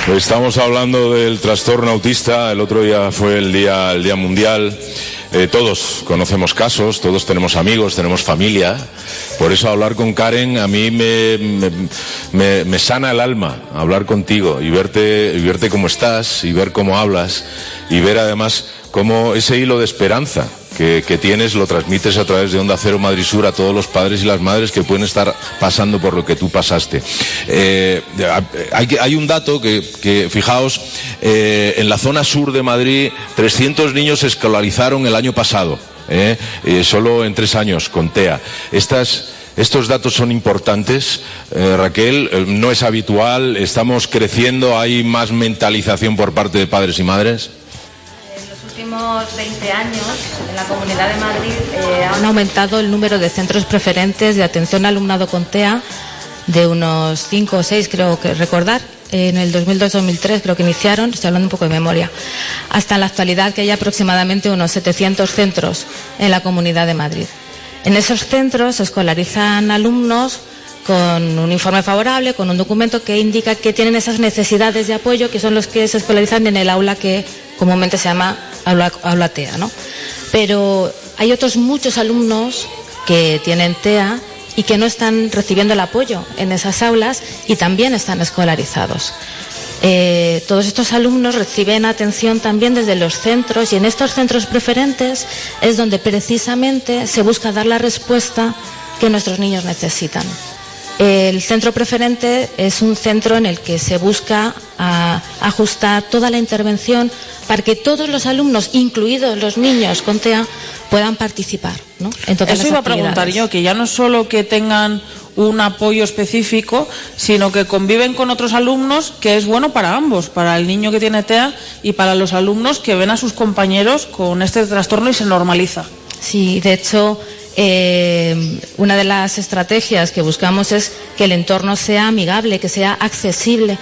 Estamos hablando del trastorno autista. El otro día fue el día mundial. Todos conocemos casos, todos tenemos amigos, tenemos familia. Por eso hablar con Karen a mí me sana el alma, hablar contigo y verte cómo estás y ver cómo hablas y ver además cómo ese hilo de esperanza que tienes lo transmites a través de Onda Cero Madrid Sur a todos los padres y las madres que pueden estar pasando por lo que tú pasaste. Hay un dato que fijaos, en la zona sur de Madrid 300 niños se escolarizaron el año pasado, solo en 3 años con TEA. Estos datos son importantes, Raquel, no es habitual, estamos creciendo, hay más mentalización por parte de padres y madres. En los últimos 20 años, en la Comunidad de Madrid han aumentado el número de centros preferentes de atención al alumnado con TEA de unos 5 o 6, creo que recordar. En el 2002-2003 creo que iniciaron, estoy hablando un poco de memoria, hasta la actualidad que hay aproximadamente unos 700 centros en la Comunidad de Madrid. En esos centros se escolarizan alumnos con un informe favorable, con un documento que indica que tienen esas necesidades de apoyo, que son los que se escolarizan en el aula que comúnmente se llama aula TEA, ¿no? Pero hay otros muchos alumnos que tienen TEA y que no están recibiendo el apoyo en esas aulas y también están escolarizados. Todos estos alumnos reciben atención también desde los centros, y en estos centros preferentes es donde precisamente se busca dar la respuesta que nuestros niños necesitan. El centro preferente es un centro en el que se busca ajustar toda la intervención para que todos los alumnos, incluidos los niños con TEA, puedan participar, ¿no? En todas Eso las iba a actividades. preguntar yo, que ya no es solo que tengan un apoyo específico, sino que conviven con otros alumnos, que es bueno para ambos, para el niño que tiene TEA y para los alumnos que ven a sus compañeros con este trastorno y se normaliza. Sí, de hecho, una de las estrategias que buscamos es que el entorno sea amigable, que sea accesible.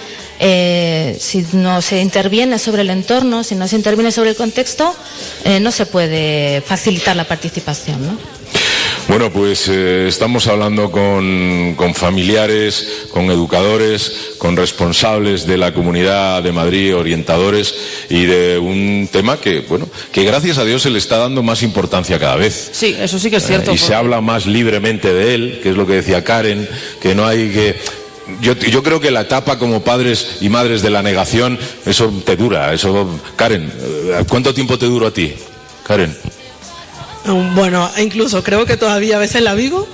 Si no se interviene sobre el entorno, si no se interviene sobre el contexto, no se puede facilitar la participación, ¿no? Bueno, pues estamos hablando con familiares, con educadores, con responsables de la Comunidad de Madrid, orientadores, y de un tema que gracias a Dios se le está dando más importancia cada vez. Sí, eso sí que es cierto. Y se habla más libremente de él, que es lo que decía Karen, que no hay que... Yo creo que la etapa como padres y madres de la negación, eso te dura, Karen, ¿cuánto tiempo te duró a ti, Karen? Bueno, incluso creo que todavía a veces la vivo,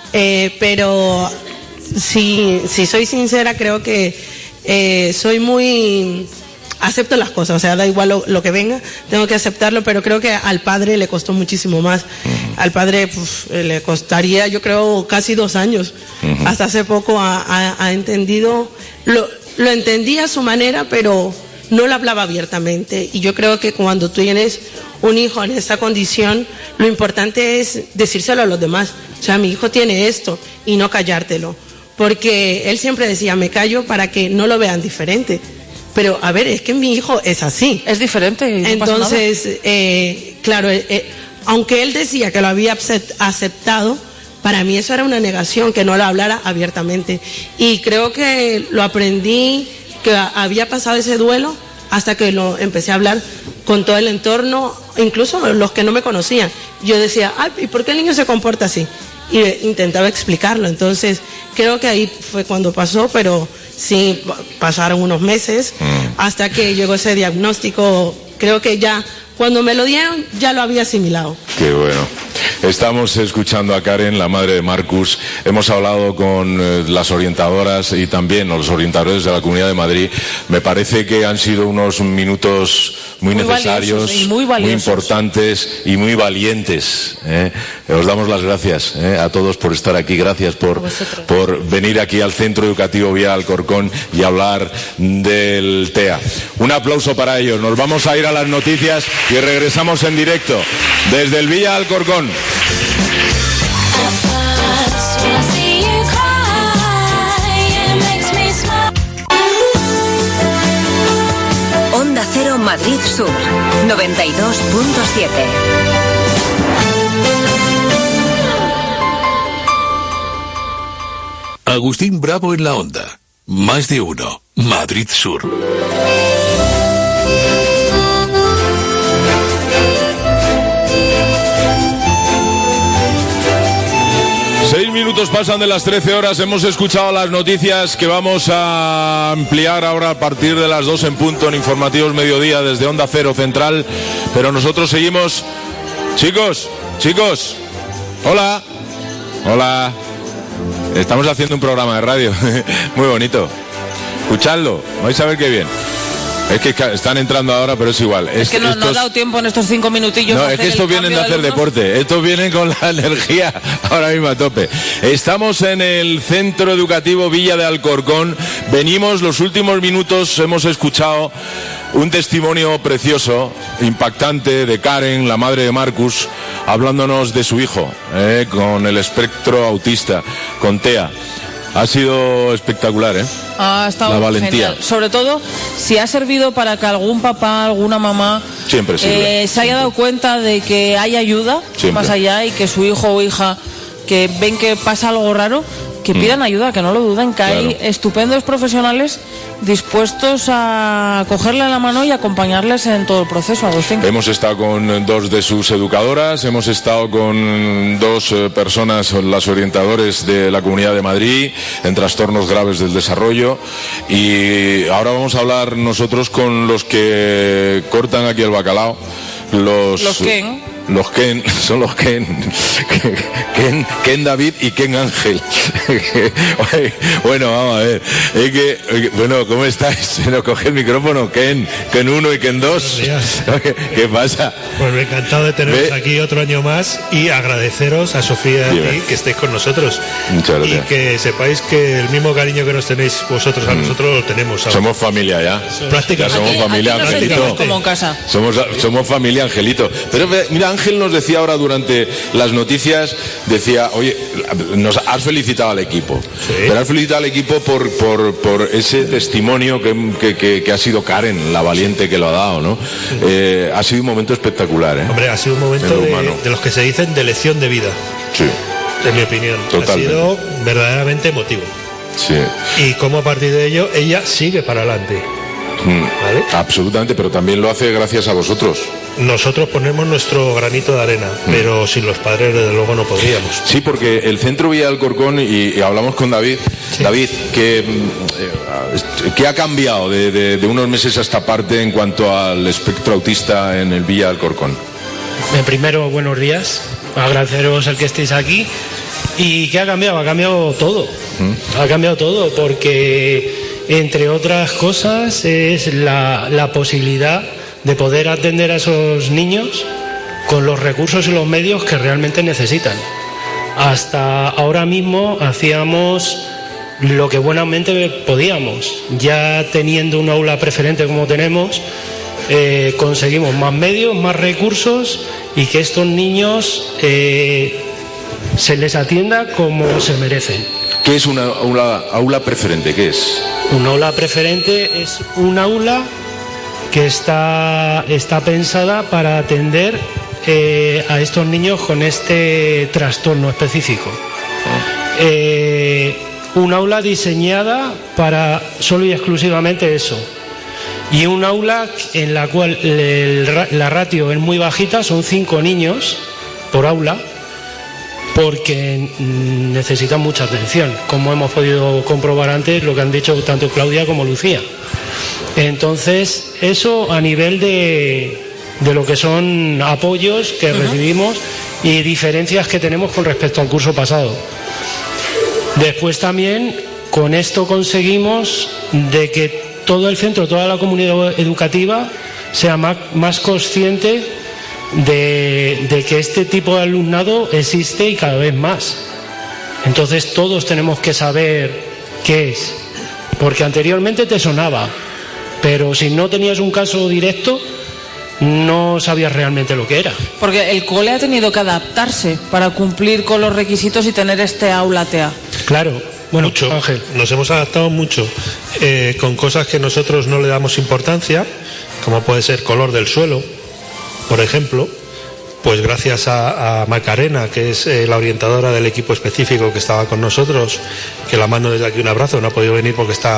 pero si soy sincera, creo que soy muy... acepto las cosas, o sea, da igual lo que venga, tengo que aceptarlo, pero creo que al padre le costó muchísimo más. Al padre le costaría, yo creo, casi 2 años. Hasta hace poco ha entendido, lo entendía a su manera, pero no lo hablaba abiertamente. Y yo creo que cuando tú tienes un hijo en esta condición, lo importante es decírselo a los demás. O sea, mi hijo tiene esto, y no callártelo. Porque él siempre decía, me callo para que no lo vean diferente. Pero, a ver, es que mi hijo es así. Es diferente. No entonces, pasa nada. claro, aunque él decía que lo había aceptado, para mí eso era una negación, que no lo hablara abiertamente. Y creo que lo aprendí, que había pasado ese duelo, hasta que lo empecé a hablar con todo el entorno, incluso los que no me conocían. Yo decía, ay, ¿y por qué el niño se comporta así? Y intentaba explicarlo. Entonces, creo que ahí fue cuando pasó, pero sí, pasaron unos meses hasta que llegó ese diagnóstico. Creo que ya, cuando me lo dieron, ya lo había asimilado. Qué bueno. Estamos escuchando a Karen, la madre de Marcus. Hemos hablado con las orientadoras y también los orientadores de la Comunidad de Madrid. Me parece que han sido unos minutos muy necesarios, muy importantes y muy valientes. Os damos las gracias a todos por estar aquí. Gracias por venir aquí al Centro Educativo Vía Alcorcón y hablar del TEA. Un aplauso para ellos. Nos vamos a ir a las noticias y regresamos en directo desde el Vía Alcorcón. Onda Cero Madrid Sur 92.7. Agustín Bravo en la onda. Más de uno. Madrid Sur. Seis minutos pasan de las 13 horas, hemos escuchado las noticias que vamos a ampliar ahora a partir de las 2 en punto en Informativos Mediodía desde Onda Cero Central, pero nosotros seguimos. Chicos, hola, estamos haciendo un programa de radio, muy bonito, escuchadlo, vais a ver qué bien. Es que están entrando ahora, pero es igual. Es que no ha dado tiempo en estos 5 minutillos. No, es que estos vienen de hacer deporte. Estos vienen con la energía ahora mismo a tope. Estamos en el Centro Educativo Villa de Alcorcón. Venimos, los últimos minutos hemos escuchado un testimonio precioso, impactante, de Karen, la madre de Marcus, hablándonos de su hijo, con el espectro autista, con TEA. Ha sido espectacular, Ha estado la valentía. Genial. Sobre todo, si ha servido para que algún papá, alguna mamá siempre se haya dado cuenta de que hay ayuda más allá y que su hijo o hija, que ven que pasa algo raro, que pidan ayuda, que no lo duden, que hay estupendos profesionales dispuestos a cogerle la mano y acompañarles en todo el proceso, Agustín. Hemos estado con 2 de sus educadoras, hemos estado con 2 personas, las orientadores de la Comunidad de Madrid, en trastornos graves del desarrollo, y ahora vamos a hablar nosotros con los que cortan aquí el bacalao, los Ken, son los Ken David y Ken Ángel. Bueno, vamos a ver. Bueno, ¿cómo estáis? ¿Nos coge el micrófono? Ken 1 y Ken 2. ¿Qué pasa? Pues me encantado de teneros aquí otro año más y agradeceros a Sofía y a ti que estéis con nosotros. Muchas gracias. Y que sepáis que el mismo cariño que nos tenéis vosotros a nosotros lo tenemos ahora. Somos familia ya. Prácticamente. Ya somos familia, aquí Angelito. Como en casa. Somos familia, Angelito. Pero mira, Ángel nos decía ahora durante las noticias, decía, oye, nos has felicitado al equipo, pero has felicitado al equipo por ese testimonio que ha sido Karen, la valiente que lo ha dado, ¿no? Ha sido un momento espectacular, Hombre, ha sido un momento de los que se dicen de lección de vida. Sí. En mi opinión. Totalmente. Ha sido verdaderamente emotivo. Sí. Y cómo a partir de ello ella sigue para adelante. ¿Vale? Absolutamente, pero también lo hace gracias a vosotros. Nosotros ponemos nuestro granito de arena, pero sin los padres desde luego no podríamos. Sí, porque el Centro Villa de Alcorcón, y hablamos con David, David, ¿qué ha cambiado de unos meses a esta parte en cuanto al espectro autista en el Villa de Alcorcón? Primero, buenos días, agradeceros el que estéis aquí. ¿Y qué ha cambiado? Ha cambiado todo. Ha cambiado todo porque, entre otras cosas, es la posibilidad de poder atender a esos niños con los recursos y los medios que realmente necesitan. Hasta ahora mismo hacíamos lo que buenamente podíamos. Ya teniendo un aula preferente como tenemos, conseguimos más medios, más recursos y que estos niños se les atienda como se merecen. ¿Qué es una aula preferente? ¿Qué es? Un aula preferente es un aula que está pensada para atender a estos niños con este trastorno específico. Un aula diseñada para solo y exclusivamente eso. Y un aula en la cual la ratio es muy bajita, son 5 niños por aula, porque necesitan mucha atención, como hemos podido comprobar antes, lo que han dicho tanto Claudia como Lucía. Entonces, eso a nivel de lo que son apoyos que recibimos y diferencias que tenemos con respecto al curso pasado. Después también, con esto conseguimos de que todo el centro, toda la comunidad educativa sea más consciente de que este tipo de alumnado existe y cada vez más. Entonces todos tenemos que saber qué es, porque anteriormente te sonaba, pero si no tenías un caso directo no sabías realmente lo que era. Porque el cole ha tenido que adaptarse para cumplir con los requisitos y tener este aula TEA. Claro. Bueno, mucho, Ángel. Nos hemos adaptado mucho con cosas que nosotros no le damos importancia, como puede ser color del suelo, por ejemplo. Pues gracias a Macarena, que es la orientadora del equipo específico que estaba con nosotros, que la mando desde aquí un abrazo, no ha podido venir porque está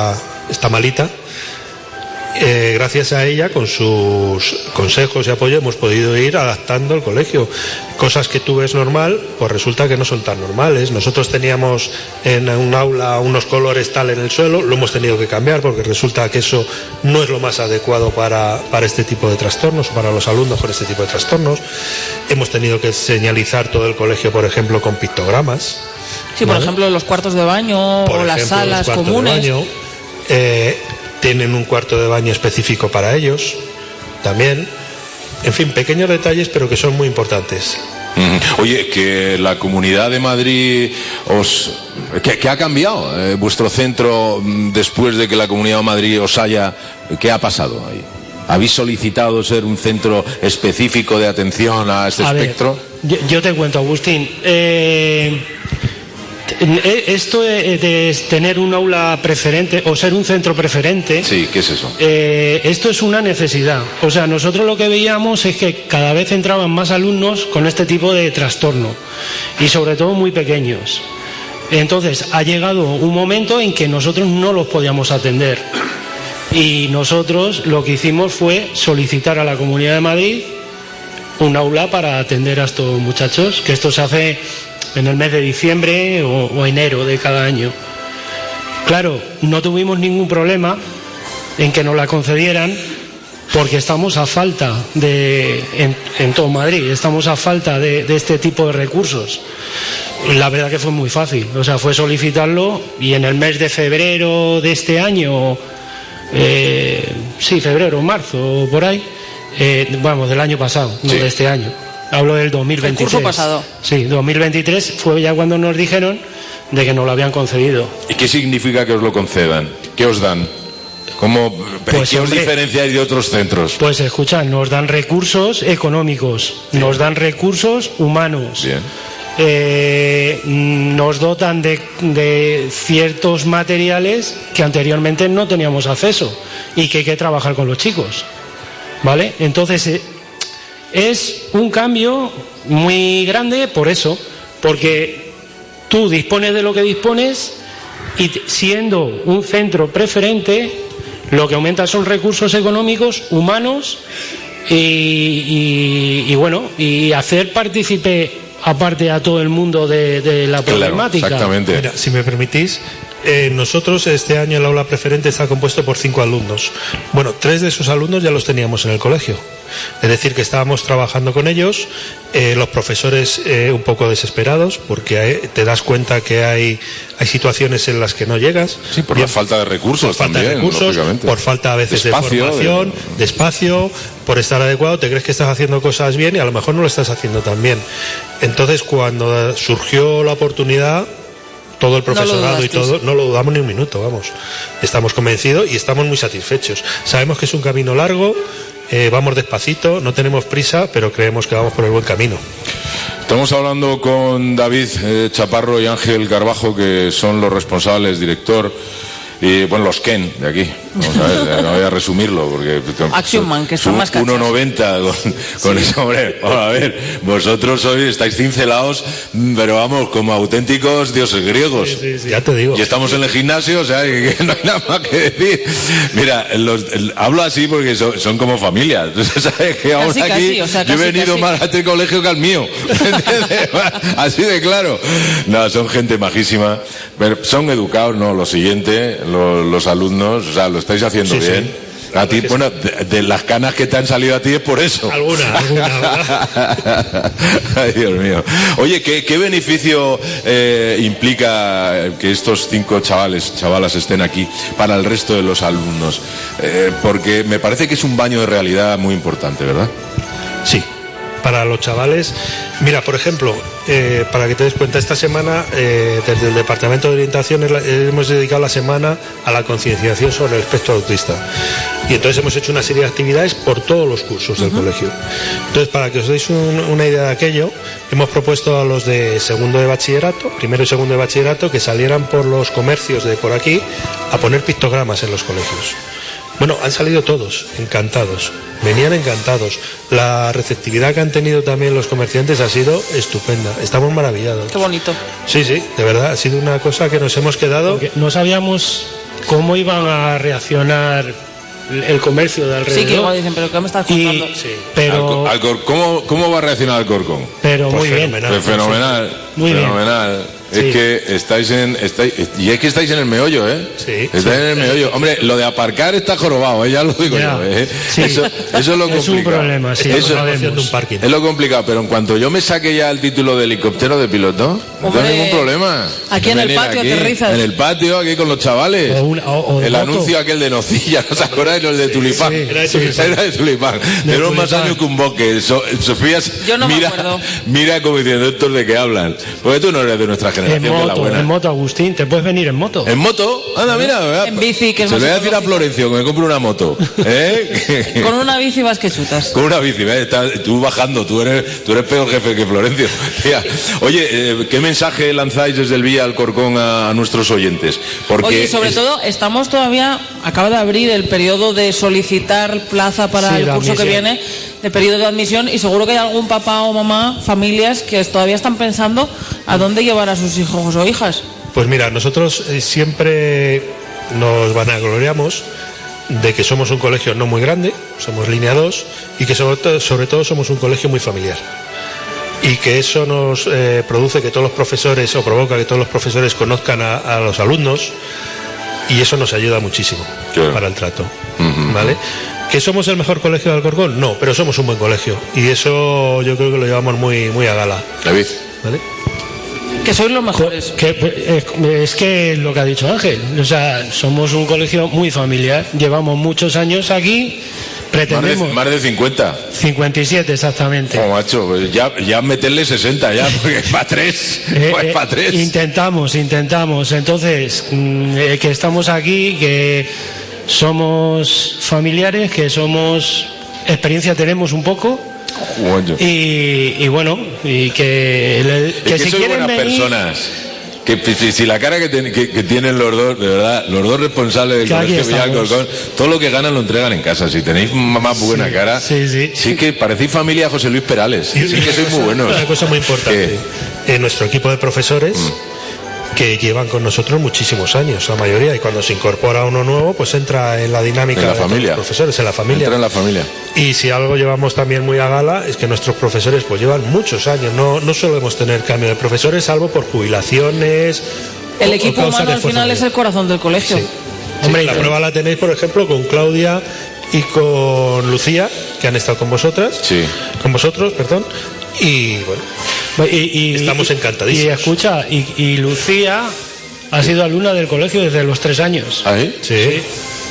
está malita. Gracias a ella, con sus consejos y apoyo, hemos podido ir adaptando el colegio. Cosas que tú ves normal, pues resulta que no son tan normales. Nosotros teníamos en un aula unos colores tal en el suelo, lo hemos tenido que cambiar porque resulta que eso no es lo más adecuado para este tipo de trastornos, o para los alumnos con este tipo de trastornos. Hemos tenido que señalizar todo el colegio, por ejemplo, con pictogramas. Sí, por ejemplo, los cuartos de baño o las salas comunes. Tienen un cuarto de baño específico para ellos, también. En fin, pequeños detalles, pero que son muy importantes. Oye, que la Comunidad de Madrid ¿Qué ha cambiado vuestro centro después de que la Comunidad de Madrid os haya... ¿Qué ha pasado ahí? ¿Habéis solicitado ser un centro específico de atención a este espectro? Yo te cuento, Agustín. Esto de tener un aula preferente o ser un centro preferente, sí, ¿qué es eso? Esto es una necesidad. O sea, nosotros lo que veíamos es que cada vez entraban más alumnos con este tipo de trastorno y sobre todo muy pequeños. Entonces ha llegado un momento en que nosotros no los podíamos atender y nosotros lo que hicimos fue solicitar a la Comunidad de Madrid un aula para atender a estos muchachos, que esto se hace en el mes de diciembre o enero de cada año. Claro, no tuvimos ningún problema en que nos la concedieran porque estamos a falta en todo Madrid, estamos a falta de este tipo de recursos. La verdad que fue muy fácil, o sea, fue solicitarlo y en el mes de febrero de este año, febrero, marzo, por ahí, del año pasado, no de este año. Hablo del 2023. El curso pasado. Sí, 2023 fue ya cuando nos dijeron de que nos lo habían concedido. ¿Y qué significa que os lo concedan? ¿Qué os dan? ¿Qué os diferenciáis de otros centros? Pues escucha, nos dan recursos económicos, nos dan recursos humanos. Nos dotan de ciertos materiales que anteriormente no teníamos acceso y que hay que trabajar con los chicos. ¿Vale? Entonces... es un cambio muy grande por eso, porque tú dispones de lo que dispones y siendo un centro preferente, lo que aumenta son recursos económicos, humanos y hacer partícipe aparte a todo el mundo de la problemática. Exactamente. Mira, si me permitís, nosotros este año el aula preferente está compuesto por 5 alumnos. Bueno, 3 de esos alumnos ya los teníamos en el colegio. Es decir, que estábamos trabajando con ellos, los profesores un poco desesperados porque te das cuenta que hay situaciones en las que no llegas. Sí, por la falta de recursos también, lógicamente. Por falta a veces de formación, de espacio, por estar adecuado, te crees que estás haciendo cosas bien y a lo mejor no lo estás haciendo tan bien. Entonces, cuando surgió la oportunidad, todo el profesorado y todo, no lo dudamos ni un minuto, vamos. Estamos convencidos y estamos muy satisfechos. Sabemos que es un camino largo, vamos despacito, no tenemos prisa, pero creemos que vamos por el buen camino. Estamos hablando con David Chaparro y Ángel Carbajo, que son los responsables, director, y bueno, los Ken de aquí. Vamos a ver, no voy a resumirlo porque Action Man, que son más cachas. 1,90 con ese hombre. Bueno, a ver, vosotros estáis cincelados, pero vamos, como auténticos dioses griegos. Sí, ya te digo. Y estamos en el gimnasio, o sea, que no hay nada más que decir. Mira, hablo así porque son como familia. ¿Sabes? Que vamos aquí, casi, o sea, yo he venido más a este colegio que al mío. Así de claro. No, son gente majísima. Pero son educados, no, lo siguiente, los alumnos, o sea, lo estáis haciendo bien. Sí. A ti, bueno, de las canas que te han salido a ti es por eso. Alguna, ¿verdad? Ay, Dios mío. Oye, ¿qué beneficio implica que estos 5 chavalas estén aquí para el resto de los alumnos? Porque me parece que es un baño de realidad muy importante, ¿verdad? Sí. Para los chavales, mira, por ejemplo, para que te des cuenta, esta semana desde el Departamento de Orientación hemos dedicado la semana a la concienciación sobre el espectro autista y entonces hemos hecho una serie de actividades por todos los cursos del colegio. Entonces, para que os deis una idea de aquello, hemos propuesto a los de segundo de bachillerato, primero y segundo de bachillerato, que salieran por los comercios de por aquí a poner pictogramas en los colegios. Bueno, han salido todos encantados, venían encantados. La receptividad que han tenido también los comerciantes ha sido estupenda, estamos maravillados. Qué bonito. Sí, de verdad, ha sido una cosa que nos hemos quedado. Porque no sabíamos cómo iban a reaccionar el comercio de alrededor. Sí, que igual dicen, pero ¿qué me estás contando? Pero ¿Cómo va a reaccionar Alcorcón? Pero pues muy bien. Pues fenomenal. Muy fenomenal. Bien. Es que estáis en el meollo, ¿eh? Sí. Estáis en el meollo. Hombre, lo de aparcar está jorobado, ya lo digo yo, ¿eh? Sí. Eso es lo complicado. Es un problema, sí. Eso es lo complicado, pero en cuanto yo me saque ya el título de helicóptero de piloto, no tengo ningún problema. Aquí en el patio aterrizas. En el patio, aquí con los chavales. O el anuncio aquel de Nocilla, ¿no os acordáis? Los de Tulipán. Sí, era de Tulipán. Tenemos más años que un boque. Sofía yo no me acuerdo. Mira como diciendo, ¿estos de qué hablan? Porque tú no eres de nuestra generación, de la buena. En moto, Agustín, ¿te puedes venir en moto? ¿En moto? Anda, mira. En bici, que es se más lo voy a decir a Florencio que me compre una moto. Con una bici vas que chutas. Con una bici, tú bajando, tú eres peor jefe que Florencio. Mira, oye, ¿qué mensaje lanzáis desde el Villa Alcorcón a nuestros oyentes? Porque oye, sobre todo, estamos todavía, acaba de abrir el periodo de solicitar plaza para el curso que viene, de periodo de admisión, y seguro que hay algún papá o mamá, familias, que todavía están pensando a dónde llevar a sus hijos o hijas. Pues mira, nosotros siempre nos vanagloriamos de que somos un colegio no muy grande, somos línea 2, y que sobre todo somos un colegio muy familiar. Y que eso nos produce que todos los profesores, o provoca que todos los profesores conozcan a los alumnos, y eso nos ayuda muchísimo para el trato. ¿Vale? ¿Que somos el mejor colegio de Alcorcón? No, pero somos un buen colegio, y eso yo creo que lo llevamos muy, muy a gala. David. ¿Vale? Que sois los mejores. Es que lo que ha dicho Ángel, o sea, somos un colegio muy familiar, llevamos muchos años aquí, pretendemos... Más de 50. 57 exactamente. Oh, macho, pues ya meterle 60 ya, porque es para 3. Pues para 3. Intentamos, entonces, que estamos aquí, que somos familiares, que somos... experiencia tenemos un poco... Y bueno, y que si soy quieren buenas venir, personas. Que si la cara que tienen los dos, de verdad, los dos responsables del colegio Villa Alcorcón, todo lo que ganan lo entregan en casa. Si tenéis más buena cara, sí que parecéis familia José Luis Perales. Sí que sois muy buenos. Una cosa muy importante, en nuestro equipo de profesores, que llevan con nosotros muchísimos años, la mayoría, y cuando se incorpora uno nuevo, pues entra en la dinámica de la familia. Los profesores, en la familia. Entra en la familia. Y si algo llevamos también muy a gala es que nuestros profesores pues llevan muchos años, no solemos tener cambio de profesores, salvo por jubilaciones. El equipo humano al final es el corazón del colegio. Sí. Hombre, la prueba la tenéis, por ejemplo, con Claudia y con Lucía, que han estado con vosotras. Sí. Con vosotros, perdón. Y bueno, estamos encantadísimos. Y escucha, y Lucía ha sido alumna del colegio desde los 3 años. ¿Ah, sí? Sí.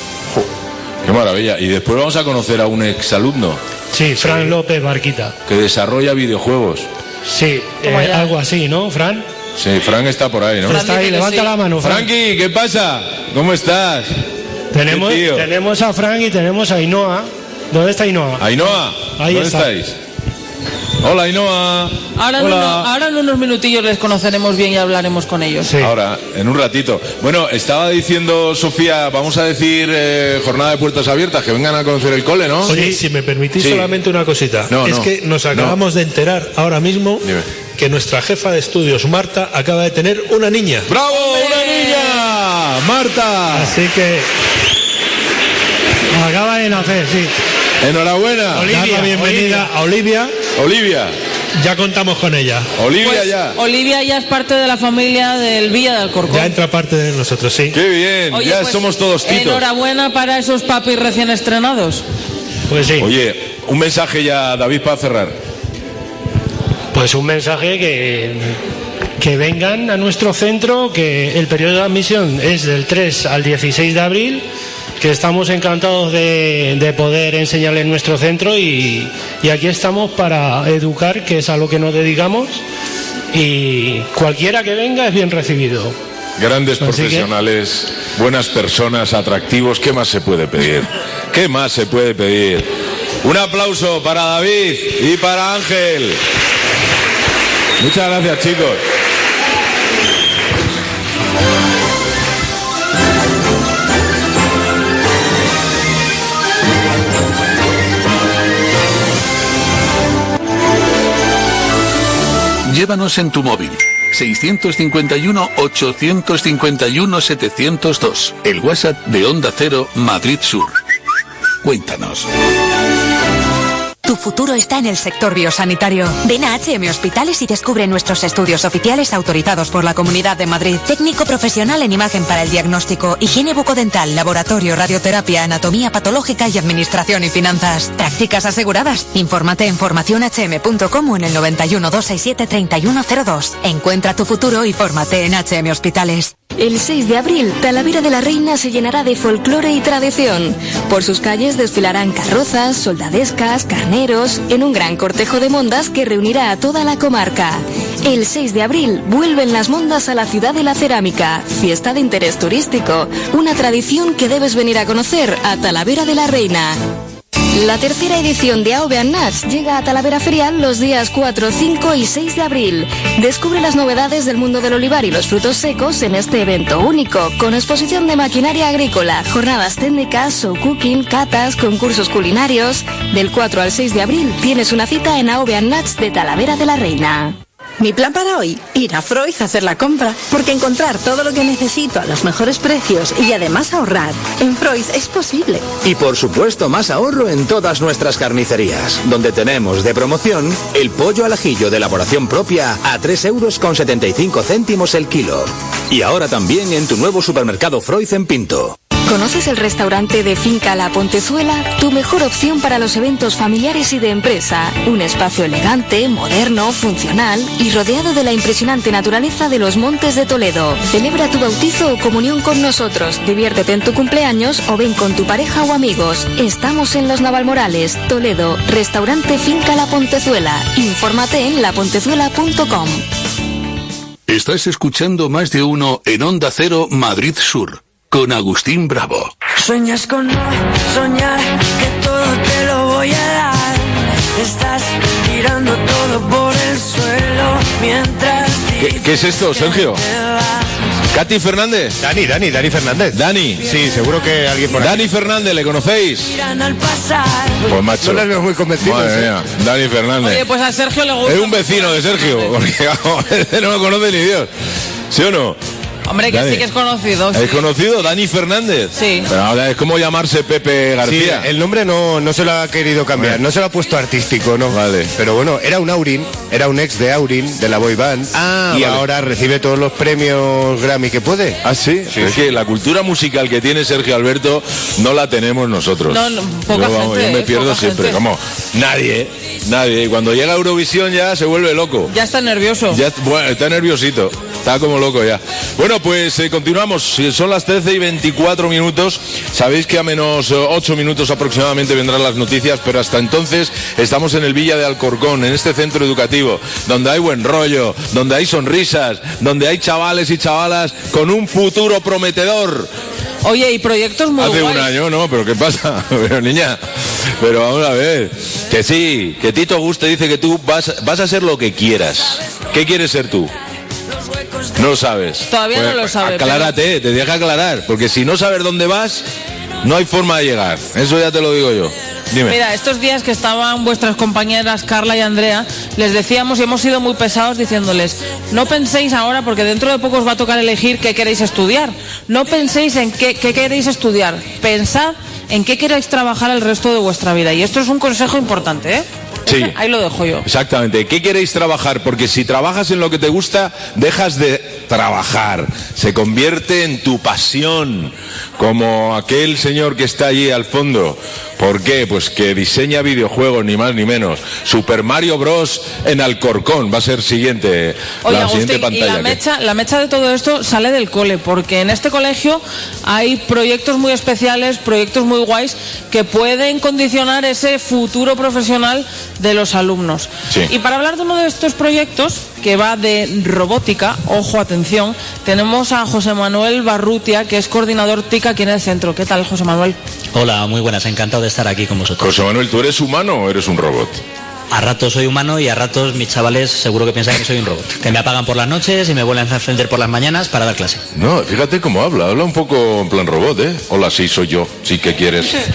Qué maravilla. Y después vamos a conocer a un exalumno. Sí, Fran López Barquita. Que desarrolla videojuegos. Sí, algo así, ¿no, Fran? Sí, Fran está por ahí, ¿no? Está ahí, levanta la mano, Fran. Frankie, ¿qué pasa? ¿Cómo estás? Tenemos a Fran y tenemos a Ainhoa. ¿Dónde está Ainhoa? Ainhoa, ahí ¿dónde está. estáis? Hola, Ainhoa. Ahora en unos minutillos les conoceremos bien y hablaremos con ellos. Sí. Ahora, en un ratito. Bueno, estaba diciendo Sofía, vamos a decir jornada de puertas abiertas, que vengan a conocer el cole, ¿no? Oye, si me permitís solamente una cosita. Que nos acabamos de enterar ahora mismo que nuestra jefa de estudios, Marta, acaba de tener una niña. ¡Bravo, una niña! ¡Marta! Así que... acaba de nacer, sí. Enhorabuena. Dar la bienvenida a Olivia. Olivia. Ya contamos con ella. Olivia pues, ya. Olivia ya es parte de la familia del Villa de Alcorcón. Ya entra parte de nosotros, sí. Qué bien. Oye, ya pues, somos todos titos. Enhorabuena para esos papis recién estrenados. Pues sí. Oye, un mensaje ya, David, para cerrar. Pues un mensaje que vengan a nuestro centro, que el periodo de admisión es del 3 al 16 de abril, que estamos encantados de poder enseñarles nuestro centro y aquí estamos para educar, que es a lo que nos dedicamos, y cualquiera que venga es bien recibido. Grandes profesionales, buenas personas, atractivos, ¿qué más se puede pedir? ¿Qué más se puede pedir? Un aplauso para David y para Ángel. Muchas gracias, chicos. Llévanos en tu móvil. 651-851-702. El WhatsApp de Onda Cero Madrid Sur. Cuéntanos. Tu futuro está en el sector biosanitario. Ven a HM Hospitales y descubre nuestros estudios oficiales autorizados por la Comunidad de Madrid. Técnico profesional en imagen para el diagnóstico, higiene bucodental, laboratorio, radioterapia, anatomía patológica y administración y finanzas. Prácticas aseguradas. Infórmate en formacionhm.com o en el 91 267 3102. Encuentra tu futuro y fórmate en HM Hospitales. El 6 de abril, Talavera de la Reina se llenará de folclore y tradición. Por sus calles desfilarán carrozas, soldadescas, carneros, en un gran cortejo de mondas que reunirá a toda la comarca. El 6 de abril vuelven las mondas a la ciudad de la cerámica, fiesta de interés turístico, una tradición que debes venir a conocer a Talavera de la Reina. La tercera edición de AOB & Nuts llega a Talavera Ferial los días 4, 5 y 6 de abril. Descubre las novedades del mundo del olivar y los frutos secos en este evento único, con exposición de maquinaria agrícola, jornadas técnicas, show cooking, catas, concursos culinarios. Del 4 al 6 de abril tienes una cita en AOB & Nuts de Talavera de la Reina. Mi plan para hoy, ir a Freud a hacer la compra, porque encontrar todo lo que necesito a los mejores precios y además ahorrar en Freud es posible. Y por supuesto más ahorro en todas nuestras carnicerías, donde tenemos de promoción el pollo al ajillo de elaboración propia a 3,75 € el kilo. Y ahora también en tu nuevo supermercado Freud en Pinto. ¿Conoces el restaurante de Finca La Pontezuela? Tu mejor opción para los eventos familiares y de empresa. Un espacio elegante, moderno, funcional y rodeado de la impresionante naturaleza de los Montes de Toledo. Celebra tu bautizo o comunión con nosotros, diviértete en tu cumpleaños o ven con tu pareja o amigos. Estamos en Los Navalmorales, Toledo. Restaurante Finca La Pontezuela. Infórmate en lapontezuela.com. Estás escuchando Más de Uno en Onda Cero Madrid Sur, con Agustín Bravo. Sueñas con no soñar, que todo te lo voy a dar. Estás tirando todo por el suelo mientras... ¿Qué es esto, Sergio? ¿Katy Fernández? Dani Fernández. ¿Dani? Sí, seguro que alguien por ahí. Dani Fernández, ¿le conocéis? Pues macho. No les veo muy convencidos. Madre mía, Dani Fernández. Oye, pues a Sergio le gusta. Es un vecino de Sergio, porque no lo conoce ni Dios. ¿Sí o no? Hombre, que Dani. sí que es conocido. ¿Es conocido? ¿Dani Fernández? Sí. Pero ahora es como llamarse Pepe García. Sí, el nombre no se lo ha querido cambiar, Bueno. no se lo ha puesto artístico, ¿no? Vale. Pero bueno, era un Aurin, era un ex de Aurin, de la boy band, y vale. ahora recibe todos los premios Grammy que puede. ¿Ah, sí? Es que la cultura musical que tiene Sergio Alberto no la tenemos nosotros. No, poca gente, yo me pierdo poca siempre. gente. Como nadie. Y cuando llega Eurovisión ya se vuelve loco. Ya está nervioso. Bueno, está nerviosito. Está como loco ya. Bueno, pues continuamos. Son las 13:24. Sabéis que a menos 8 minutos aproximadamente vendrán las noticias, pero hasta entonces estamos en el Villa de Alcorcón, en este centro educativo, donde hay buen rollo, donde hay sonrisas, donde hay chavales y chavalas con un futuro prometedor. Oye, y proyectos muy Hace guays. un año, ¿no? ¿Pero qué pasa? Pero niña, pero vamos a ver. Que sí, que Tito Gus te dice que tú vas a ser lo que quieras. ¿Qué quieres ser tú? No lo sabes. Todavía no lo sabe, Aclárate, te deja aclarar, porque si no sabes dónde vas, no hay forma de llegar. Eso ya te lo digo yo. Dime. Mira, estos días que estaban vuestras compañeras Carla y Andrea, les decíamos y hemos sido muy pesados diciéndoles, no penséis ahora, porque dentro de poco os va a tocar elegir qué queréis estudiar. No penséis en qué queréis estudiar. Pensad en qué queréis trabajar el resto de vuestra vida. Y esto es un consejo importante, ¿eh? Sí. Ahí lo dejo yo. Exactamente. ¿Qué queréis trabajar? Porque si trabajas en lo que te gusta, dejas de trabajar. Se convierte en tu pasión. Como aquel señor que está allí al fondo. ¿Por qué? Pues que diseña videojuegos, ni más ni menos. Super Mario Bros. En Alcorcón va a ser siguiente. Oye, la siguiente Agustín, pantalla. y la mecha de todo esto sale del cole, porque en este colegio hay proyectos muy especiales, proyectos muy guays, que pueden condicionar ese futuro profesional de los alumnos. Sí. Y para hablar de uno de estos proyectos, que va de robótica, ojo, atención, tenemos a José Manuel Barrutia, que es coordinador TIC aquí en el centro. ¿Qué tal, José Manuel? Hola, muy buenas, encantado de estar aquí con vosotros. José Manuel, ¿tú eres humano o eres un robot? A ratos soy humano y a ratos mis chavales seguro que piensan que soy un robot. Que me apagan por las noches y me vuelven a encender por las mañanas para dar clase. No, fíjate cómo habla un poco en plan robot, ¿eh? Hola, sí, soy yo, sí, ¿qué quieres?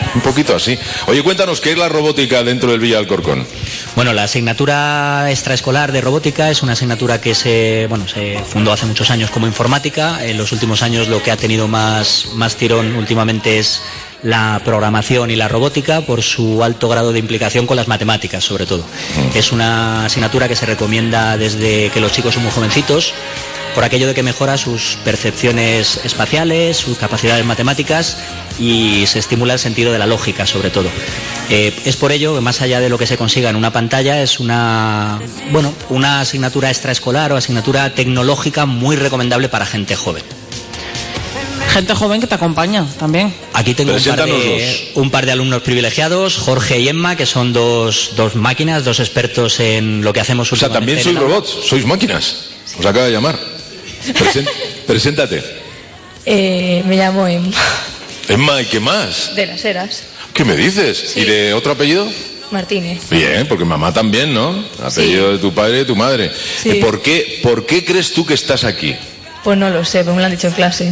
Un poquito así. Oye, cuéntanos, ¿qué es la robótica dentro del Villa Alcorcón? Bueno, la asignatura extraescolar de robótica es una asignatura que se fundó hace muchos años como informática. En los últimos años lo que ha tenido más tirón últimamente es la programación y la robótica por su alto grado de implicación con las matemáticas, sobre todo. Es una asignatura que se recomienda desde que los chicos son muy jovencitos, por aquello de que mejora sus percepciones espaciales, sus capacidades matemáticas y se estimula el sentido de la lógica, sobre todo. Es por ello que, más allá de lo que se consiga en una pantalla, es una asignatura extraescolar o asignatura tecnológica muy recomendable para gente joven. Gente joven que te acompaña también. Aquí tengo un par de alumnos privilegiados, Jorge y Emma, que son dos máquinas, dos expertos en lo que hacemos últimamente. O sea, también sois robots, sois máquinas. Os acaba de llamar. Preséntate. Me llamo Emma. Emma, ¿y qué más? De las Heras. ¿Qué me dices? Sí. ¿Y de otro apellido? Martínez. Bien, porque mamá también, ¿no? Apellido de tu padre y de tu madre. Sí. ¿Por qué crees tú que estás aquí? Pues no lo sé, pero me lo han dicho en clase.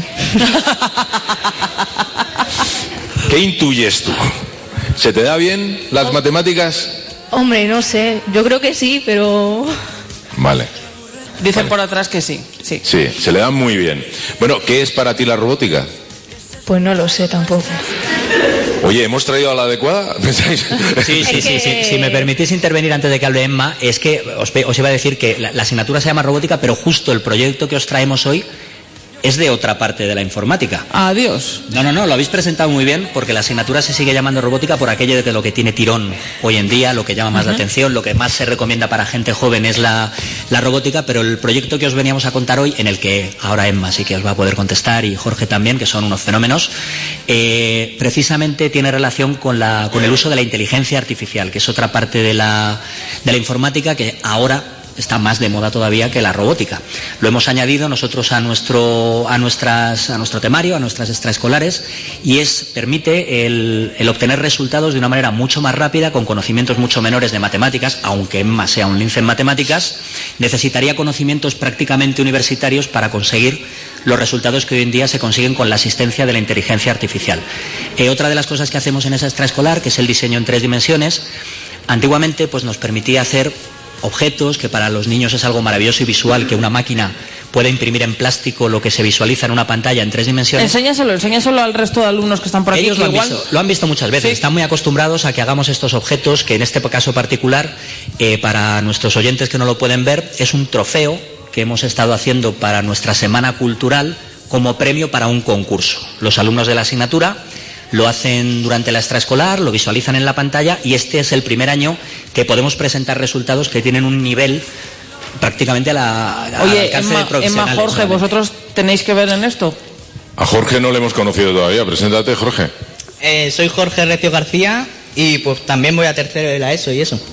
¿Qué intuyes tú? ¿Se te da bien las matemáticas? Hombre, no sé, yo creo que sí, pero... Vale. Dicen por atrás que sí. Sí, se le da muy bien. Bueno, ¿qué es para ti la robótica? Pues no lo sé tampoco. Oye, ¿hemos traído a la adecuada? ¿Pensáis? Sí. Si me permitís intervenir antes de que hable Emma, es que os iba a decir que la asignatura se llama robótica, pero justo el proyecto que os traemos hoy es de otra parte de la informática. Adiós. No, lo habéis presentado muy bien, porque la asignatura se sigue llamando robótica por aquello de que lo que tiene tirón hoy en día, lo que llama más la atención, lo que más se recomienda para gente joven es la robótica, pero el proyecto que os veníamos a contar hoy, en el que ahora Emma sí que os va a poder contestar y Jorge también, que son unos fenómenos, precisamente tiene relación con el uso de la inteligencia artificial, que es otra parte de la informática que ahora está más de moda todavía que la robótica. Lo hemos añadido nosotros a nuestro temario, a nuestras extraescolares, y permite el obtener resultados de una manera mucho más rápida, con conocimientos mucho menores de matemáticas. Aunque Emma sea un lince en matemáticas, necesitaría conocimientos prácticamente universitarios para conseguir los resultados que hoy en día se consiguen con la asistencia de la inteligencia artificial. Otra de las cosas que hacemos en esa extraescolar, que es el diseño en 3 dimensiones, antiguamente pues nos permitía hacer objetos, que para los niños es algo maravilloso y visual, que una máquina pueda imprimir en plástico lo que se visualiza en una pantalla en 3 dimensiones. Enséñaselo al resto de alumnos que están por aquí. Ellos lo han visto muchas veces. Sí. Están muy acostumbrados a que hagamos estos objetos, que en este caso particular, para nuestros oyentes que no lo pueden ver, es un trofeo que hemos estado haciendo para nuestra semana cultural como premio para un concurso. Los alumnos de la asignatura lo hacen durante la extraescolar, lo visualizan en la pantalla, y este es el primer año que podemos presentar resultados que tienen un nivel prácticamente al alcance de profesionales. Emma, Jorge, ¿vosotros tenéis que ver en esto? A Jorge no le hemos conocido todavía. Preséntate, Jorge. Soy Jorge Recio García y pues también voy a tercero de la ESO y eso.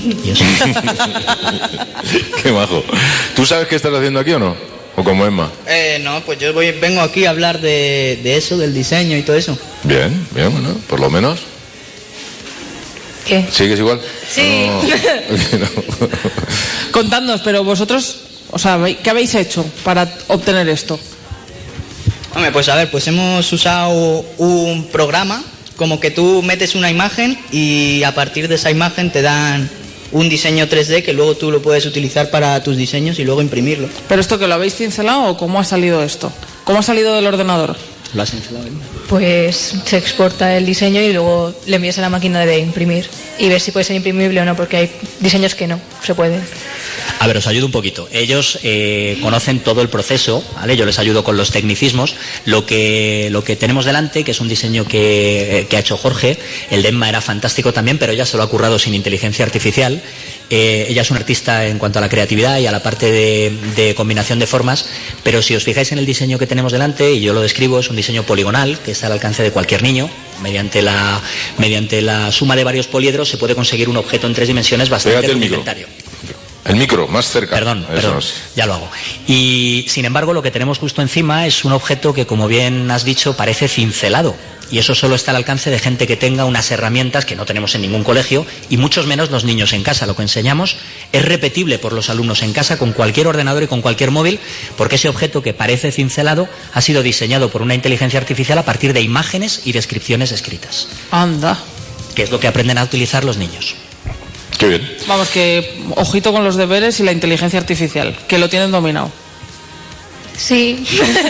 Qué majo. ¿Tú sabes qué estás haciendo aquí o no? ¿O como Emma? No, pues yo vengo aquí a hablar de eso, del diseño y todo eso. Bien, bueno, por lo menos. ¿Qué? ¿Sigues igual? Sí. No. Contadnos, pero vosotros, ¿qué habéis hecho para obtener esto? Hombre, pues a ver, pues hemos usado un programa, como que tú metes una imagen y a partir de esa imagen te dan un diseño 3D que luego tú lo puedes utilizar para tus diseños y luego imprimirlo. ¿Pero esto que lo habéis cincelado o cómo ha salido esto? ¿Cómo ha salido del ordenador? ¿Lo has cincelado? Pues se exporta el diseño y luego le envías a la máquina de imprimir y ver si puede ser imprimible o no, porque hay diseños que no se pueden. A ver, os ayudo un poquito. Ellos conocen todo el proceso, ¿vale? Yo les ayudo con los tecnicismos. Lo que tenemos delante, que es un diseño que ha hecho Jorge, el de Emma era fantástico también, pero ella se lo ha currado sin inteligencia artificial. Ella es una artista en cuanto a la creatividad y a la parte de combinación de formas, pero si os fijáis en el diseño que tenemos delante, y yo lo describo, es un diseño poligonal que está al alcance de cualquier niño. Mediante la suma de varios poliedros se puede conseguir un objeto en 3 dimensiones bastante rudimentario. El micro, más cerca. Perdón, ya lo hago. Y sin embargo, lo que tenemos justo encima es un objeto que, como bien has dicho, parece cincelado. Y eso solo está al alcance de gente que tenga unas herramientas que no tenemos en ningún colegio, y muchos menos los niños en casa. Lo que enseñamos es repetible por los alumnos en casa con cualquier ordenador y con cualquier móvil, porque ese objeto que parece cincelado ha sido diseñado por una inteligencia artificial a partir de imágenes y descripciones escritas. Anda. Que es lo que aprenden a utilizar los niños. Qué bien. Vamos, que ojito con los deberes y la inteligencia artificial, que lo tienen dominado. Sí.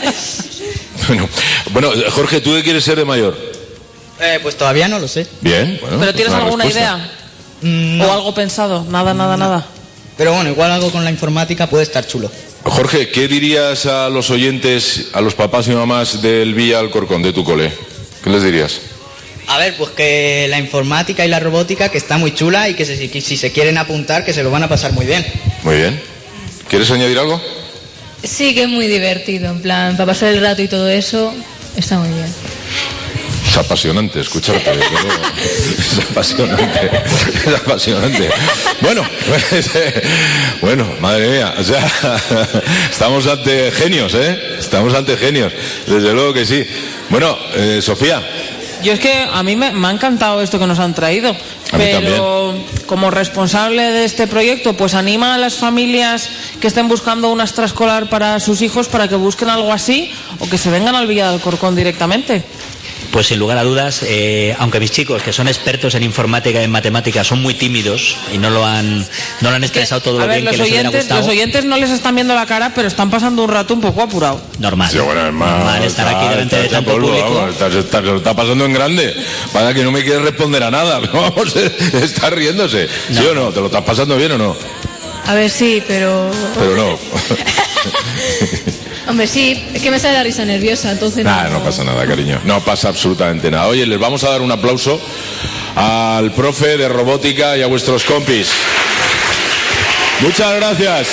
Bueno, Jorge, ¿tú qué quieres ser de mayor? Pues todavía no lo sé. Bien, bueno. ¿Pero tienes alguna idea? ¿O algo pensado? Nada. Pero bueno, igual algo con la informática puede estar chulo. Jorge, ¿qué dirías a los oyentes, a los papás y mamás del Villa Alcorcón, de tu cole? ¿Qué les dirías? A ver, pues que la informática y la robótica, que está muy chula y que si se quieren apuntar, que se lo van a pasar muy bien. Muy bien. ¿Quieres añadir algo? Sí, que es muy divertido, en plan, para pasar el rato y todo eso, está muy bien. Es apasionante escucharte. Es apasionante. Bueno, madre mía, o sea, estamos ante genios, Estamos ante genios, desde luego que sí. Bueno, Sofía. Yo es que a mí me ha encantado esto que nos han traído, pero como responsable de este proyecto, pues anima a las familias que estén buscando una extraescolar para sus hijos para que busquen algo así o que se vengan al Villa de Alcorcón directamente. Pues sin lugar a dudas, aunque mis chicos, que son expertos en informática y en matemáticas, son muy tímidos y no lo han expresado todo lo bien que les hubiera gustado. Los oyentes no les están viendo la cara, pero están pasando un rato un poco apurado. Normal. Sí, bueno, normal estar aquí delante de tanto público. Está pasando en grande. Para que no me quieres responder a nada. Vamos, está riéndose. ¿Sí o no? ¿Te lo estás pasando bien o no? A ver, sí, pero... Pero no. Hombre, sí, es que me sale la risa nerviosa, entonces... No pasa nada, cariño. No pasa absolutamente nada. Oye, les vamos a dar un aplauso al profe de robótica y a vuestros compis. Muchas gracias.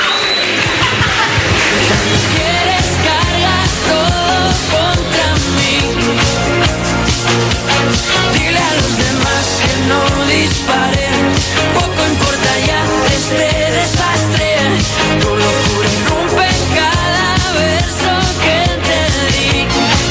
Dile a los demás que no disparen, poco importa ya este desastre, tu locura irrumpe en cada verso que te di.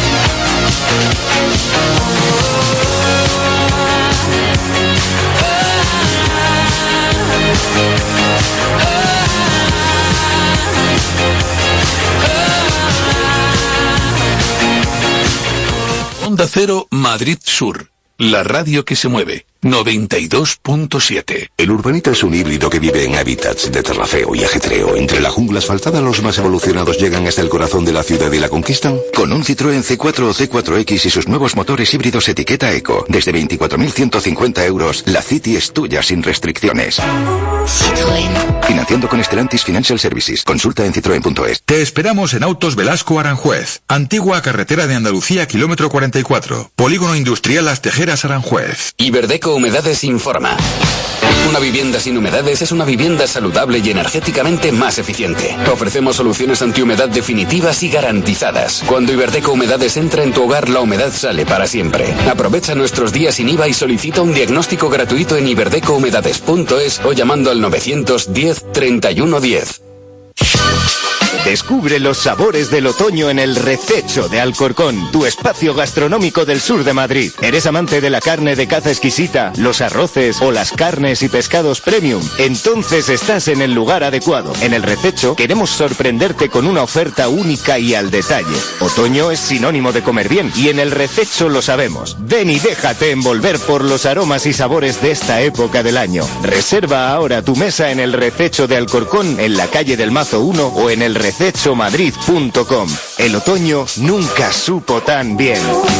Onda Cero Madrid Sur, la radio que se mueve. 92.7. El urbanita es un híbrido que vive en hábitats de terraceo y ajetreo. Entre la jungla asfaltada, los más evolucionados llegan hasta el corazón de la ciudad y la conquistan. Con un Citroën C4 o C4X y sus nuevos motores híbridos etiqueta Eco, desde 24.150 euros, la City es tuya sin restricciones. Citroën. Financiando con Stellantis Financial Services. Consulta en citroen.es. Te esperamos en Autos Velasco Aranjuez. Antigua carretera de Andalucía, kilómetro 44. Polígono Industrial Las Tejeras, Aranjuez. Iberdeco Humedades informa. Una vivienda sin humedades es una vivienda saludable y energéticamente más eficiente. Ofrecemos soluciones antihumedad definitivas y garantizadas. Cuando Iberdeco Humedades entra en tu hogar, la humedad sale para siempre. Aprovecha nuestros días sin IVA y solicita un diagnóstico gratuito en iberdecouhumedades.es o llamando al 910 31 10. Descubre los sabores del otoño en el Rececho de Alcorcón, tu espacio gastronómico del sur de Madrid. ¿Eres amante de la carne de caza exquisita, los arroces o las carnes y pescados premium? Entonces estás en el lugar adecuado. En el Rececho queremos sorprenderte con una oferta única y al detalle. Otoño es sinónimo de comer bien y en el Rececho lo sabemos. Ven y déjate envolver por los aromas y sabores de esta época del año. Reserva ahora tu mesa en el Rececho de Alcorcón, en la calle del Mazo 1 o en el recechomadrid.com. El otoño nunca supo tan bien.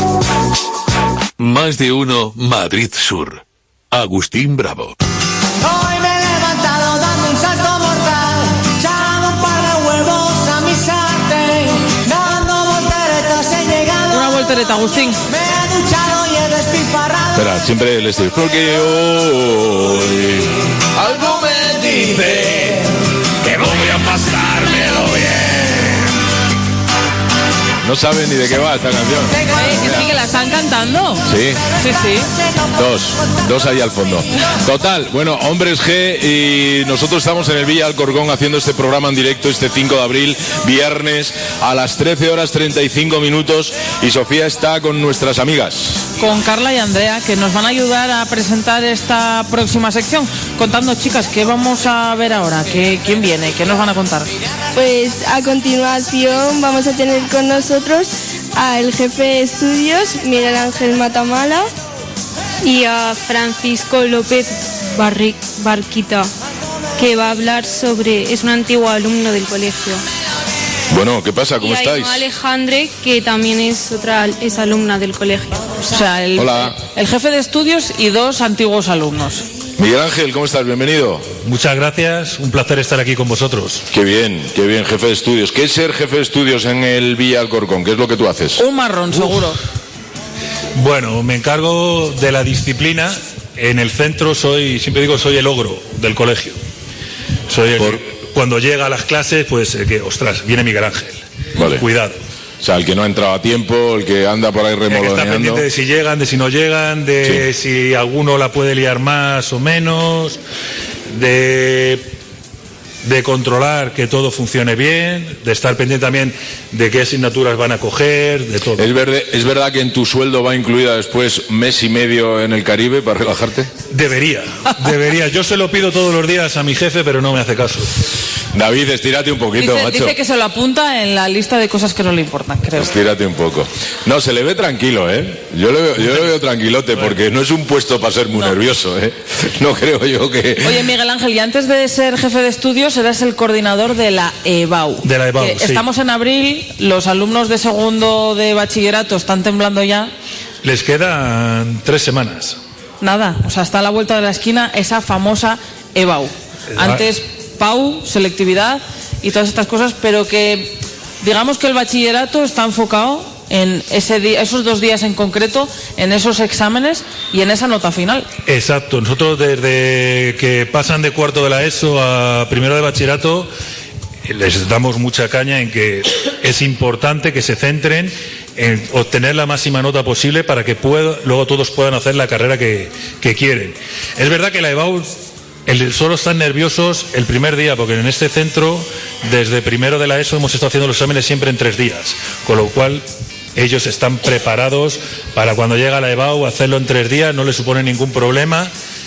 Más de uno Madrid Sur. Agustín Bravo. Hoy me he levantado dando un salto mortal, echando un par de huevos a mi sartén, dando volteretas he llegado. Una voltereta, Agustín. Me he duchado y he despilfarrado. Espera, siempre les digo, porque hoy algo me dice que voy a pasármelo bien. no saben ni de qué va esta canción. Que sí, que la están cantando. Sí. Sí, sí. Dos ahí al fondo. Total, bueno, Hombres G, y nosotros estamos en el Villa Alcorcón haciendo este programa en directo este 5 de abril, viernes, a las 13:35, y Sofía está con nuestras amigas. Con Carla y Andrea, que nos van a ayudar a presentar esta próxima sección. Contando, chicas, ¿qué vamos a ver ahora? ¿Quién viene? ¿Qué nos van a contar? Pues a continuación vamos a tener con nosotros al jefe de estudios, Miguel Ángel Matamala, y a Francisco López Barquita, que va a hablar sobre... es un antiguo alumno del colegio. Bueno, ¿qué pasa? ¿Cómo estáis? Y a Alejandre, que también es alumna del colegio. O sea, Hola. El jefe de estudios y 2 antiguos alumnos. Miguel Ángel, ¿cómo estás? Bienvenido. Muchas gracias, un placer estar aquí con vosotros. Qué bien, jefe de estudios. ¿Qué es ser jefe de estudios en el Villa Alcorcón? ¿Qué es lo que tú haces? Un marrón, seguro. Bueno, me encargo de la disciplina. En el centro siempre digo, soy el ogro del colegio. Cuando llega a las clases, pues ostras, viene Miguel Ángel. Vale. Cuidado. O sea, el que no ha entrado a tiempo, el que anda por ahí remoloneando. Está pendiente de si llegan, de si no llegan, de si alguno la puede liar más o menos, de controlar que todo funcione bien, de estar pendiente también de qué asignaturas van a coger, de todo. ¿Es verdad que en tu sueldo va incluida después mes y medio en el Caribe para relajarte? Debería. Yo se lo pido todos los días a mi jefe, pero no me hace caso. David, estírate un poquito, macho. Dice que se lo apunta en la lista de cosas que no le importan, creo. Estírate un poco. No, se le ve tranquilo, ¿eh? Yo le veo tranquilote, porque no es un puesto para ser muy nervioso, ¿eh? No creo yo que... Oye, Miguel Ángel, y antes de ser jefe de estudios, eras el coordinador de la EBAU. De la EBAU, sí. Estamos en abril, los alumnos de segundo de bachillerato están temblando ya. Les quedan 3 semanas. Nada, o sea, está a la vuelta de la esquina esa famosa EBAU. Antes PAU, selectividad y todas estas cosas, pero que digamos que el bachillerato está enfocado en esos 2 días en concreto, en esos exámenes y en esa nota final. Exacto, nosotros desde que pasan de cuarto de la ESO a primero de bachillerato les damos mucha caña en que es importante que se centren en obtener la máxima nota posible para que luego todos puedan hacer la carrera que quieren. Es verdad que la EBAU solo están nerviosos el primer día, porque en este centro desde primero de la ESO hemos estado haciendo los exámenes siempre en 3 días, con lo cual ellos están preparados para cuando llega la EBAU hacerlo en 3 días, no les supone ningún problema.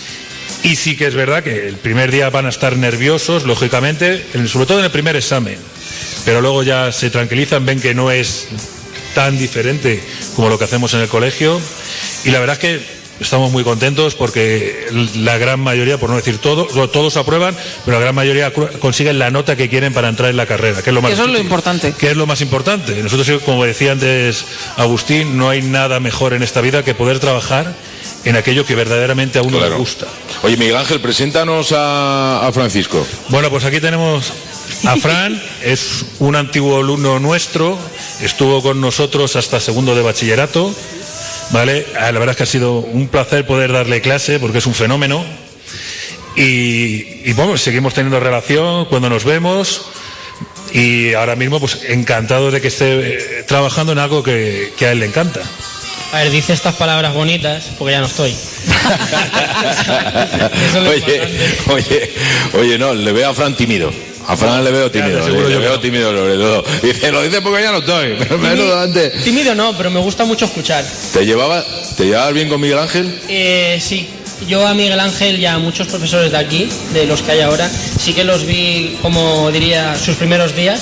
Y sí que es verdad que el primer día van a estar nerviosos, lógicamente, sobre todo en el primer examen, pero luego ya se tranquilizan, ven que no es tan diferente como lo que hacemos en el colegio, y la verdad es que estamos muy contentos porque la gran mayoría, por no decir todos aprueban, pero la gran mayoría consiguen la nota que quieren para entrar en la carrera, que es lo más Eso es lo importante. ¿Qué es lo más importante? Nosotros, como decía antes Agustín, no hay nada mejor en esta vida que poder trabajar en aquello que verdaderamente a uno le gusta. Oye, Miguel Ángel, preséntanos a Francisco. Bueno, pues aquí tenemos a Fran, es un antiguo alumno nuestro, estuvo con nosotros hasta segundo de bachillerato. Vale, la verdad es que ha sido un placer poder darle clase porque es un fenómeno y bueno, seguimos teniendo relación cuando nos vemos y ahora mismo pues encantado de que esté trabajando en algo que a él le encanta. A ver, dice estas palabras bonitas porque ya no estoy. Oye, no, le veo a Fran tímido. A Fran le veo tímido, le veo tímido sobre todo. Dice, lo dice porque ya no estoy. Pero antes. Tímido no, pero me gusta mucho escuchar. ¿Te llevabas bien con Miguel Ángel? Sí. Yo a Miguel Ángel y a muchos profesores de aquí, de los que hay ahora, sí que los vi, como diría, sus primeros días.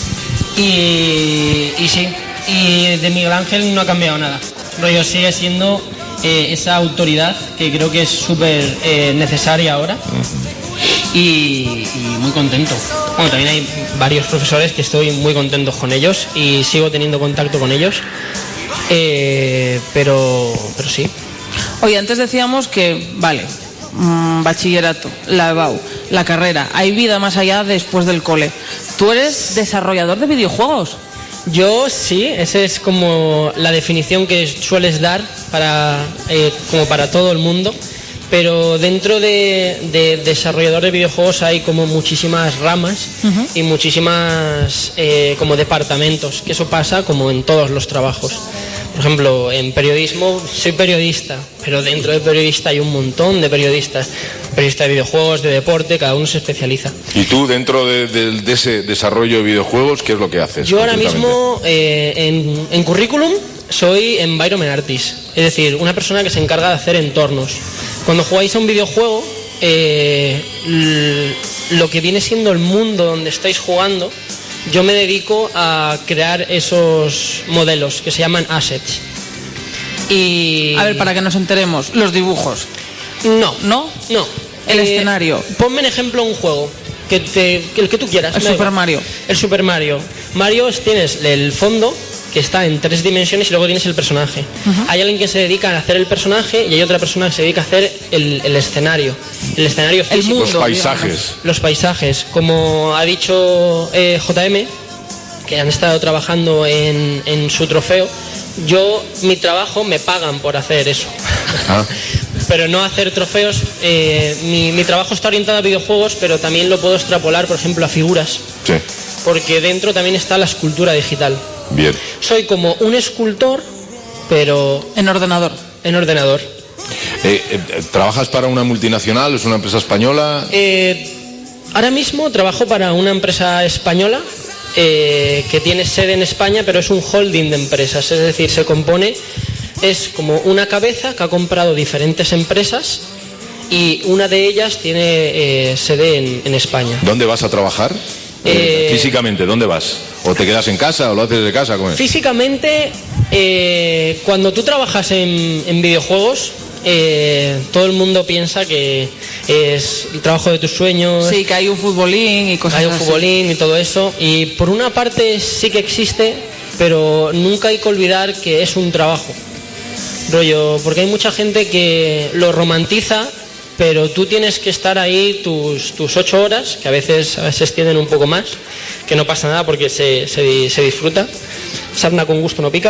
Y sí. Y de Miguel Ángel no ha cambiado nada. Rollo sigue siendo esa autoridad que creo que es súper necesaria ahora. Y muy contento. Bueno, también hay varios profesores que estoy muy contento con ellos y sigo teniendo contacto con ellos, pero sí. Oye, antes decíamos que, vale, bachillerato, la EBAU, la carrera, hay vida más allá después del cole. ¿Tú eres desarrollador de videojuegos? Yo sí, esa es como la definición que sueles dar como para todo el mundo. pero dentro de desarrollador de videojuegos hay como muchísimas ramas y muchísimas como departamentos, que eso pasa como en todos los trabajos. Por ejemplo, en periodismo soy periodista, pero dentro de periodista hay un montón de periodistas. Periodista de videojuegos, de deporte, cada uno se especializa. ¿Y tú dentro de ese desarrollo de videojuegos, qué es lo que haces? Yo ahora mismo en currículum soy environment artist, es decir, una persona que se encarga de hacer entornos. Cuando jugáis a un videojuego, lo que viene siendo el mundo donde estáis jugando, yo me dedico a crear esos modelos que se llaman assets. Y... A ver, para que nos enteremos, los dibujos. No. El escenario. Ponme en ejemplo un juego, el que tú quieras. El Super Mario. El Super Mario. Mario tienes el fondo, que está en 3 dimensiones, y luego tienes el personaje. Hay alguien que se dedica a hacer el personaje y hay otra persona que se dedica a hacer el escenario. El escenario físico. Los paisajes. Los paisajes. Como ha dicho JM, que han estado trabajando en su trofeo, mi trabajo me pagan por hacer eso. Pero no hacer trofeos. Mi trabajo está orientado a videojuegos, pero también lo puedo extrapolar, por ejemplo, a figuras. Sí. Porque dentro también está la escultura digital. Bien. Soy como un escultor, pero... En ordenador. En ordenador. ¿Trabajas para una multinacional? ¿Es una empresa española? Ahora mismo trabajo para una empresa española que tiene sede en España, pero es un holding de empresas. Es decir, es como una cabeza que ha comprado diferentes empresas y una de ellas tiene sede en España. ¿Dónde vas a trabajar? Físicamente, ¿dónde vas? ¿O te quedas en casa o lo haces de casa? ¿Cómo es? Físicamente, cuando tú trabajas en videojuegos, todo el mundo piensa que es el trabajo de tus sueños. Sí, que hay un futbolín y cosas así. Hay un futbolín y todo eso. Y por una parte sí que existe, pero nunca hay que olvidar que es un trabajo. Porque hay mucha gente que lo romantiza, pero tú tienes que estar ahí tus 8 horas, que a veces se extienden un poco más, que no pasa nada porque se disfruta. Sarna con gusto no pica.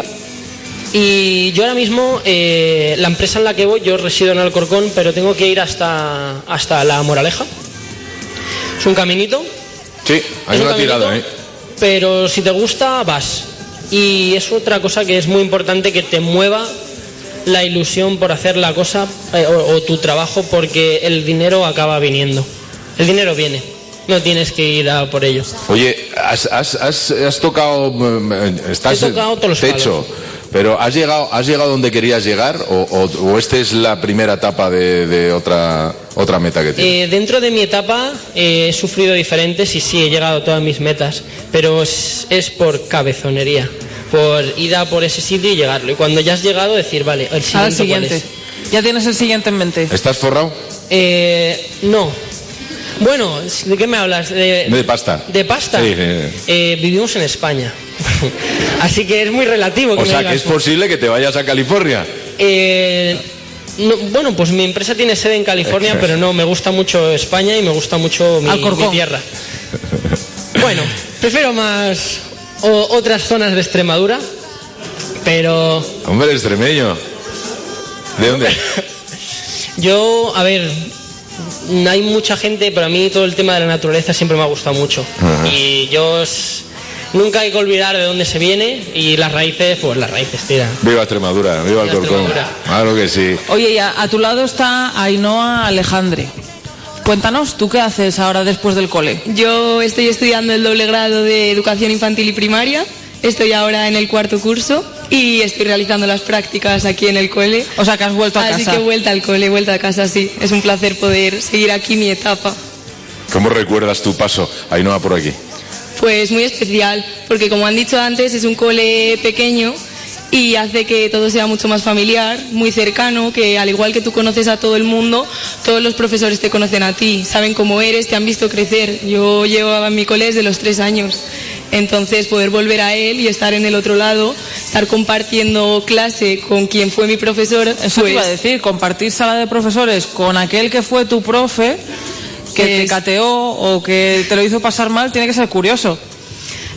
Y yo ahora mismo, la empresa en la que voy, yo resido en Alcorcón, pero tengo que ir hasta La Moraleja. Es un caminito. Sí, hay una tirada, Pero si te gusta, vas. Y es otra cosa que es muy importante, que te mueva la ilusión por hacer la cosa o tu trabajo, porque el dinero acaba viniendo. El dinero viene, no tienes que ir a por ello. Oye, has tocado... He tocado todos los techo, palos. pero ¿has llegado donde querías llegar o esta es la primera etapa de otra meta que tienes? Dentro de mi etapa he sufrido diferentes y sí, he llegado a todas mis metas, pero es por cabezonería, por ir a por ese sitio y llegarlo. Y cuando ya has llegado, decir, vale, el siguiente. ¿Cuál es? ¿Ya tienes el siguiente en mente? ¿Estás forrado? No. Bueno, ¿de qué me hablas? De pasta. ¿De pasta? Sí. Vivimos en España. Así que es muy relativo. O sea, que es posible que te vayas a California. No, bueno, pues mi empresa tiene sede en California, pero no, me gusta mucho España y me gusta mucho mi tierra. Bueno, prefiero más otras zonas de Extremadura, pero... Hombre, extremeño. ¿De dónde? Yo, a ver, hay mucha gente, pero a mí todo el tema de la naturaleza siempre me ha gustado mucho. Y yo... Nunca hay que olvidar de dónde se viene y las raíces, pues las raíces, tira. Viva Extremadura, viva Alcorcón. Claro que sí. Oye, y a tu lado está Ainhoa Alejandre. Cuéntanos, ¿tú qué haces ahora después del cole? Yo estoy estudiando el doble grado de Educación Infantil y Primaria. Estoy ahora en el 4º curso y estoy realizando las prácticas aquí en el cole. O sea, que has vuelto a casa. Así que vuelta al cole, vuelta a casa, sí. Es un placer poder seguir aquí mi etapa. ¿Cómo recuerdas tu paso, Ainhoa, por aquí? Pues muy especial, porque como han dicho antes, es un cole pequeño y hace que todo sea mucho más familiar, muy cercano, que al igual que tú conoces a todo el mundo, todos los profesores te conocen a ti, saben cómo eres, te han visto crecer. Yo llevo en mi cole desde los 3 años, entonces poder volver a él y estar en el otro lado, estar compartiendo clase con quien fue mi profesor. Eso te iba a decir, compartir sala de profesores con aquel que fue tu profe, que te cateó o que te lo hizo pasar mal, tiene que ser curioso.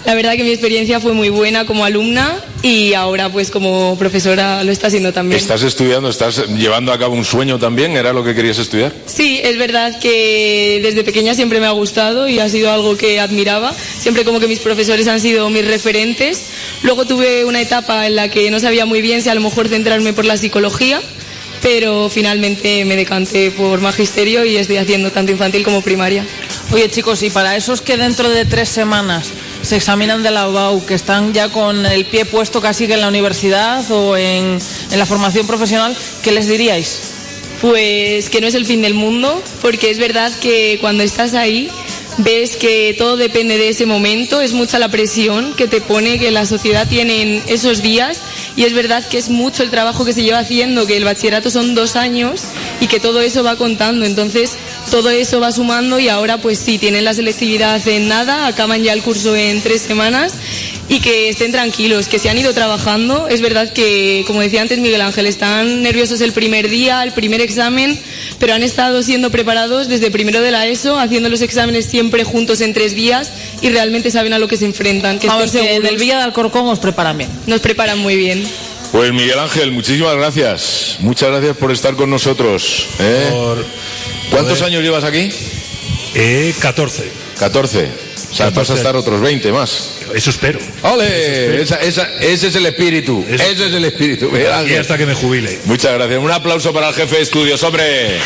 La verdad que mi experiencia fue muy buena como alumna y ahora pues como profesora lo está haciendo también. ¿Estás estudiando, estás llevando a cabo un sueño también? ¿Era lo que querías estudiar? Sí, es verdad que desde pequeña siempre me ha gustado y ha sido algo que admiraba. Siempre como que mis profesores han sido mis referentes. Luego tuve una etapa en la que no sabía muy bien si a lo mejor centrarme por la psicología, pero finalmente me decanté por magisterio y estoy haciendo tanto infantil como primaria. Oye, chicos, y para esos que dentro de 3 semanas se examinan de la UBAU, que están ya con el pie puesto casi que en la universidad o en la formación profesional, ¿qué les diríais? Pues que no es el fin del mundo, porque es verdad que cuando estás ahí ves que todo depende de ese momento, es mucha la presión que te pone, que la sociedad tiene en esos días, y es verdad que es mucho el trabajo que se lleva haciendo, que el bachillerato son 2 años y que todo eso va contando, entonces todo eso va sumando y ahora pues sí, tienen la selectividad en nada, acaban ya el curso en 3 semanas y que estén tranquilos, que se han ido trabajando. Es verdad que, como decía antes Miguel Ángel, están nerviosos el primer día, el primer examen, pero han estado siendo preparados desde primero de la ESO, haciendo los exámenes siempre juntos en 3 días y realmente saben a lo que se enfrentan. Que Vamos, que del Villa de Alcorcón os preparan bien. Nos preparan muy bien. Pues Miguel Ángel, muchísimas gracias. Muchas gracias por estar con nosotros. ¿Cuántos años llevas aquí? 14. 14. O sea, vas a estar otros 20 más. Eso espero. ¡Ole! Ese es el espíritu. Ese es el espíritu. Y hasta que me jubile. Muchas gracias. Un aplauso para el jefe de estudios, hombre.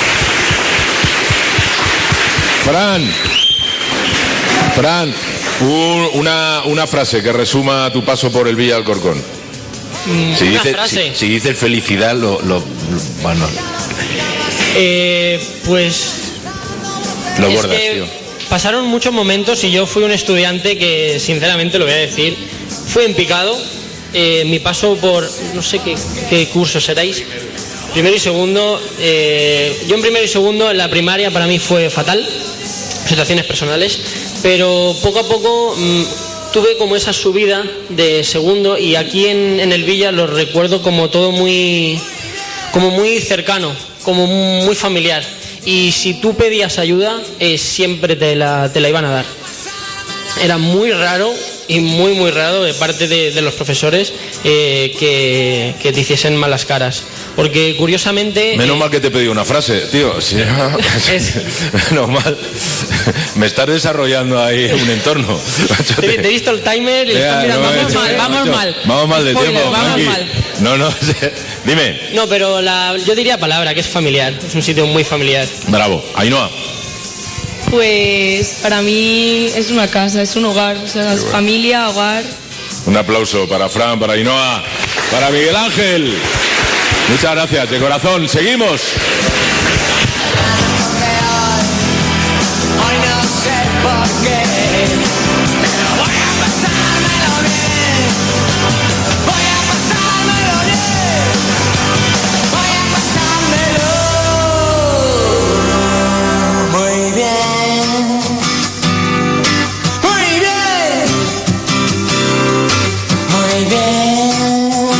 Fran, una frase que resuma tu paso por el Villa Alcorcón. Si dices felicidad, bueno. Pues... Lo bordas, tío. Pasaron muchos momentos y yo fui un estudiante que, sinceramente lo voy a decir, fue en picado. Mi paso por, no sé qué cursos seréis, primero y segundo. Yo en primero y segundo, en la primaria para mí fue fatal, situaciones personales, pero poco a poco tuve como esa subida de segundo y aquí en el Villa lo recuerdo como todo muy cercano, como muy familiar. Y si tú pedías ayuda, siempre te la iban a dar. Era muy raro y muy raro de parte de los profesores que te hiciesen malas caras. Porque curiosamente... Menos mal que te pedí una frase, tío. Si no, menos mal. Me estás desarrollando ahí un entorno. Te he visto el timer y le estás mirando. Vamos mal de tiempo. Vamos mal. No, dime. No, pero yo diría palabra, que es familiar. Es un sitio muy familiar. Bravo. Ainhoa. Pues para mí es una casa, es un hogar, o sea, es familia, hogar. Un aplauso para Fran, para Ainhoa, para Miguel Ángel. Muchas gracias, de corazón. Seguimos. Hoy no sé por qué, pero voy a pasármelo bien. Voy a pasármelo bien. Voy a pasármelo muy bien. Muy bien. Muy bien.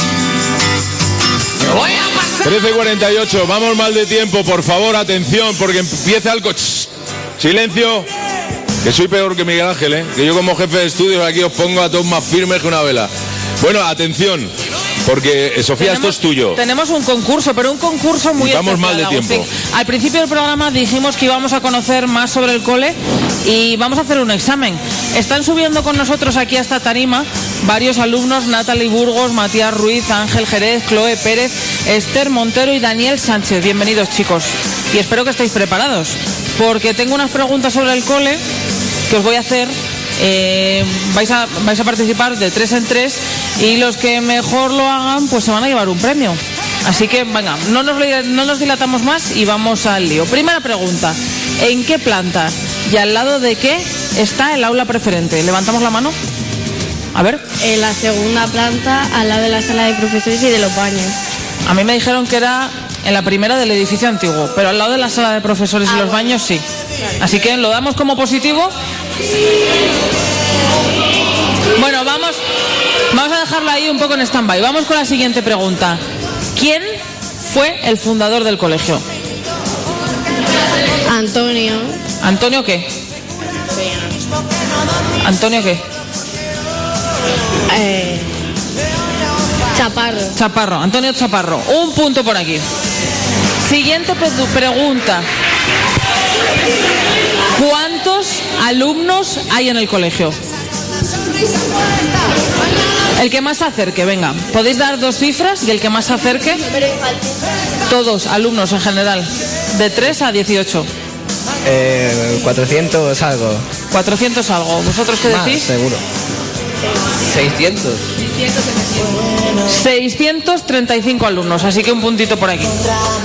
Voy a pasar. 13:48, vamos mal de tiempo, por favor, atención, porque empieza el coche. Silencio, que soy peor que Miguel Ángel, que yo como jefe de estudios aquí os pongo a todos más firmes que una vela. Bueno, atención, porque Sofía, esto es tuyo. Tenemos un concurso, pero un concurso muy especial. Vamos mal de tiempo. Agustín. Al principio del programa dijimos que íbamos a conocer más sobre el cole y vamos a hacer un examen. Están subiendo con nosotros aquí a esta tarima varios alumnos: Natalie Burgos, Matías Ruiz, Ángel Jerez, Chloe Pérez, Esther Montero y Daniel Sánchez. Bienvenidos, chicos, y espero que estéis preparados, porque tengo unas preguntas sobre el cole que os voy a hacer. Vais a participar de 3 en 3 y los que mejor lo hagan pues se van a llevar un premio. Así que venga, no nos dilatamos más y vamos al lío. Primera pregunta: ¿en qué planta y al lado de qué está el aula preferente? Levantamos la mano. A ver. En la segunda planta, al lado de la sala de profesores y de los baños. A mí me dijeron que era en la primera del edificio antiguo, pero al lado de la sala de profesores y los baños sí. Así que lo damos como positivo. Bueno, vamos a dejarlo ahí un poco en stand-by. Vamos con la siguiente pregunta. ¿Quién fue el fundador del colegio? Antonio. ¿Antonio qué? ¿Antonio qué? Chaparro. Antonio Chaparro. Un punto por aquí. Siguiente pregunta. ¿Cuántos alumnos hay en el colegio? El que más se acerque, venga. Podéis dar 2 cifras y el que más se acerque. Todos, alumnos en general. De 3 a 18. 400 algo. 400 algo. ¿Vosotros qué decís? Seguro. 600. 635 alumnos, así que un puntito por aquí.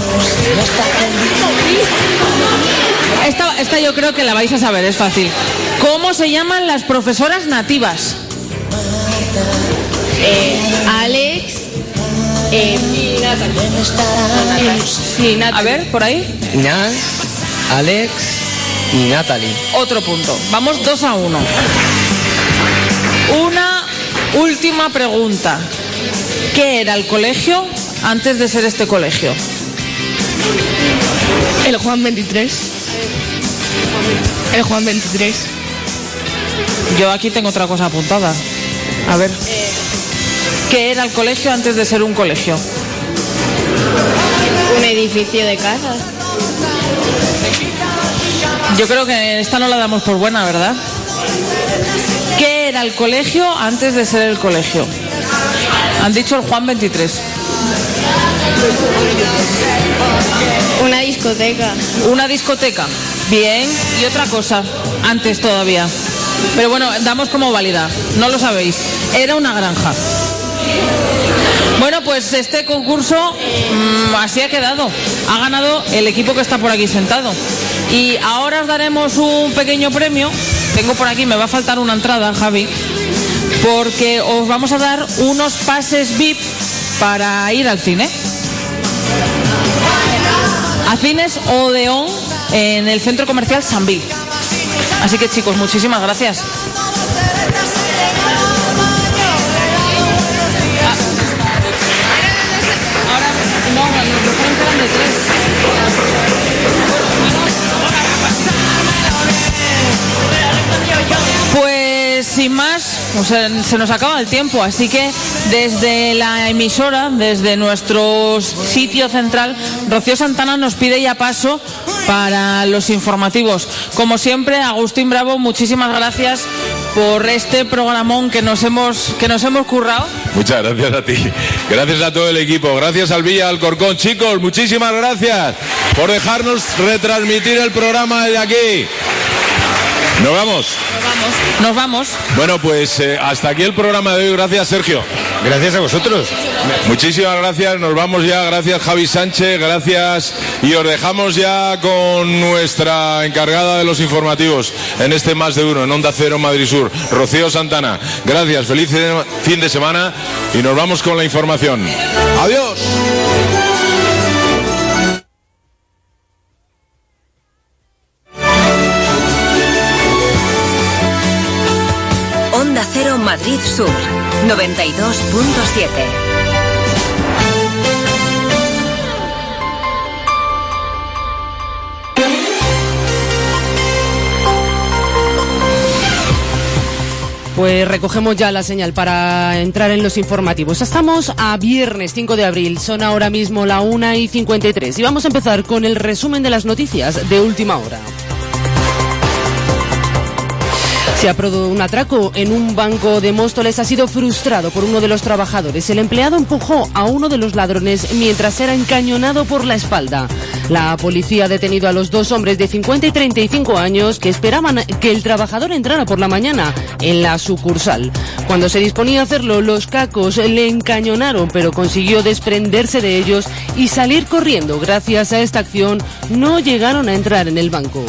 Esta yo creo que la vais a saber, es fácil. ¿Cómo se llaman las profesoras nativas? Alex y Natalie. A ver, por ahí. Nan, Alex y Natalie. Otro punto. Vamos 2-1. Una última pregunta. ¿Qué era el colegio antes de ser este colegio? El Juan 23. El Juan 23. Yo aquí tengo otra cosa apuntada. A ver. ¿Qué era el colegio antes de ser un colegio? Un edificio de casas. Yo creo que esta no la damos por buena, ¿verdad? ¿Qué era el colegio antes de ser el colegio? Han dicho el Juan 23. Una discoteca. Una discoteca. Bien. Y otra cosa, antes todavía. Pero bueno, damos como válida. No lo sabéis. Era una granja. Bueno, pues este concurso así ha quedado. Ha ganado el equipo que está por aquí sentado. Y ahora os daremos un pequeño premio. Tengo por aquí, me va a faltar una entrada, Javi, porque os vamos a dar unos pases VIP para ir al cine. A Cines Odeón en el centro comercial Sambil. Así que chicos, muchísimas gracias. Pues sin más, se nos acaba el tiempo, así que desde la emisora, desde nuestro sitio central, Rocío Santana nos pide ya paso para los informativos. Como siempre, Agustín Bravo, muchísimas gracias por este programón que nos hemos currado. Muchas gracias a ti. Gracias a todo el equipo. Gracias al Villa Alcorcón. Chicos, muchísimas gracias por dejarnos retransmitir el programa desde aquí. ¿Nos vamos? Nos vamos. Bueno, pues hasta aquí el programa de hoy. Gracias, Sergio. Gracias a vosotros. Muchísimas gracias. Nos vamos ya. Gracias, Javi Sánchez. Gracias. Y os dejamos ya con nuestra encargada de los informativos en este Más de Uno, en Onda Cero Madrid Sur, Rocío Santana. Gracias. Feliz fin de semana y nos vamos con la información. Adiós. Onda Cero Madrid Sur, 92.7. Pues recogemos ya la señal para entrar en los informativos. Estamos a viernes 5 de abril, son ahora mismo la 1:53 y vamos a empezar con el resumen de las noticias de última hora. Se ha producido un atraco en un banco de Móstoles, ha sido frustrado por uno de los trabajadores. El empleado empujó a uno de los ladrones mientras era encañonado por la espalda. La policía ha detenido a los 2 hombres de 50 y 35 años que esperaban que el trabajador entrara por la mañana en la sucursal. Cuando se disponía a hacerlo, los cacos le encañonaron, pero consiguió desprenderse de ellos y salir corriendo. Gracias a esta acción, no llegaron a entrar en el banco.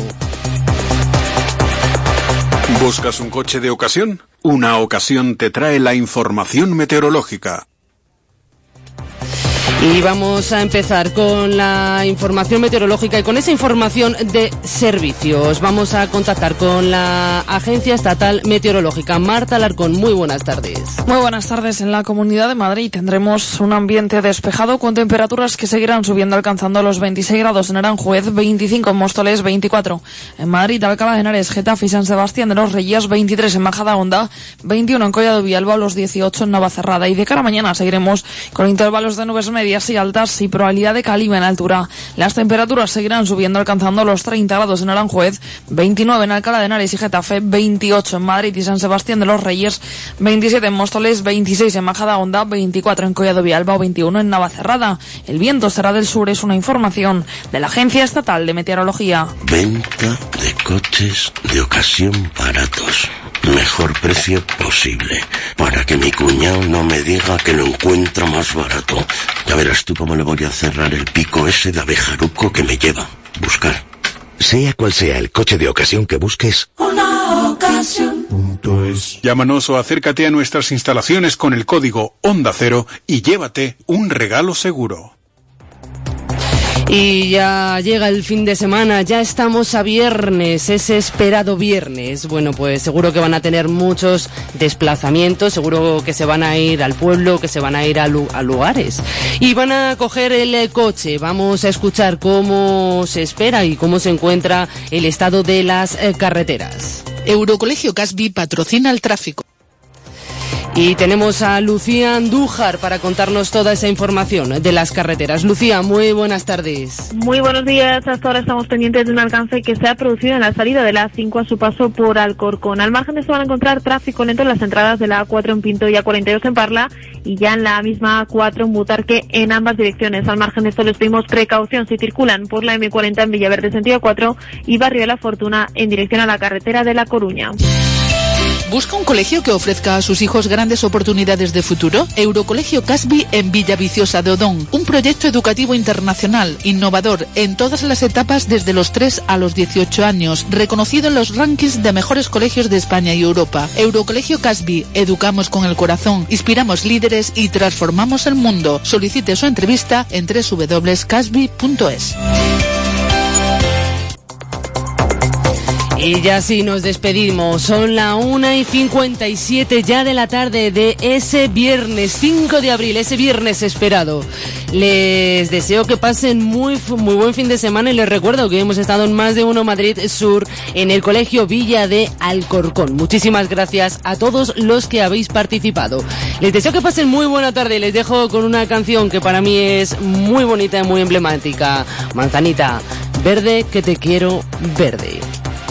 ¿Buscas un coche de ocasión? Una ocasión te trae la información meteorológica. Y vamos a empezar con la información meteorológica y con esa información de servicios. Vamos a contactar con la Agencia Estatal Meteorológica. Marta Alarcón, muy buenas tardes. Muy buenas tardes. En la Comunidad de Madrid tendremos un ambiente despejado con temperaturas que seguirán subiendo, alcanzando los 26 grados en Aranjuez, 25 en Móstoles, 24 en Madrid, Alcalá de Henares, Getafe y San Sebastián de los Reyes, 23 en Majadahonda, 21 en Collado Villalba, los 18 en Navacerrada. Y de cara a mañana seguiremos con intervalos de nubes medias y altas y probabilidad de calima en altura. Las temperaturas seguirán subiendo, alcanzando los 30 grados en Aranjuez, 29 en Alcalá de Henares y Getafe, 28 en Madrid y San Sebastián de los Reyes, 27 en Móstoles, 26 en Majadahonda, 24 en Collado Villalba o 21 en Navacerrada. El viento será del sur, es una información de la Agencia Estatal de Meteorología. Venta de coches de ocasión baratos. Mejor precio posible, para que mi cuñado no me diga que lo encuentra más barato. Ya verás tú cómo le voy a cerrar el pico ese de abejaruco que me lleva. Buscar. Sea cual sea el coche de ocasión que busques, Una ocasión. Llámanos o acércate a nuestras instalaciones con el código Onda Cero y llévate un regalo seguro. Y ya llega el fin de semana, ya estamos a viernes, ese esperado viernes. Bueno, pues seguro que van a tener muchos desplazamientos, seguro que se van a ir al pueblo, que se van a ir a lugares. Y van a coger el coche. Vamos a escuchar cómo se espera y cómo se encuentra el estado de las carreteras. Eurocolegio Casbi patrocina el tráfico. Y tenemos a Lucía Andújar para contarnos toda esa información de las carreteras. Lucía, muy buenas tardes. Muy buenos días. Hasta ahora estamos pendientes de un alcance que se ha producido en la salida de la A5 a su paso por Alcorcón. Al margen de esto van a encontrar tráfico lento en las entradas de la A4 en Pinto y A42 en Parla y ya en la misma A4 en Butarque en ambas direcciones. Al margen de esto les pedimos precaución si circulan por la M40 en Villaverde sentido A4 y Barrio de la Fortuna en dirección a la carretera de La Coruña. ¿Busca un colegio que ofrezca a sus hijos grandes oportunidades de futuro? Eurocolegio Casbi en Villaviciosa de Odón. Un proyecto educativo internacional, innovador, en todas las etapas desde los 3 a los 18 años, reconocido en los rankings de mejores colegios de España y Europa. Eurocolegio Casbi, educamos con el corazón, inspiramos líderes y transformamos el mundo. Solicite su entrevista en www.casbi.es. Y ya sí nos despedimos, son la 1:57 ya de la tarde de ese viernes 5 de abril, ese viernes esperado. Les deseo que pasen muy buen fin de semana y les recuerdo que hemos estado en Más de Uno Madrid Sur en el Colegio Villa de Alcorcón. Muchísimas gracias a todos los que habéis participado. Les deseo que pasen muy buena tarde y les dejo con una canción que para mí es muy bonita y muy emblemática. Manzanita, verde que te quiero verde.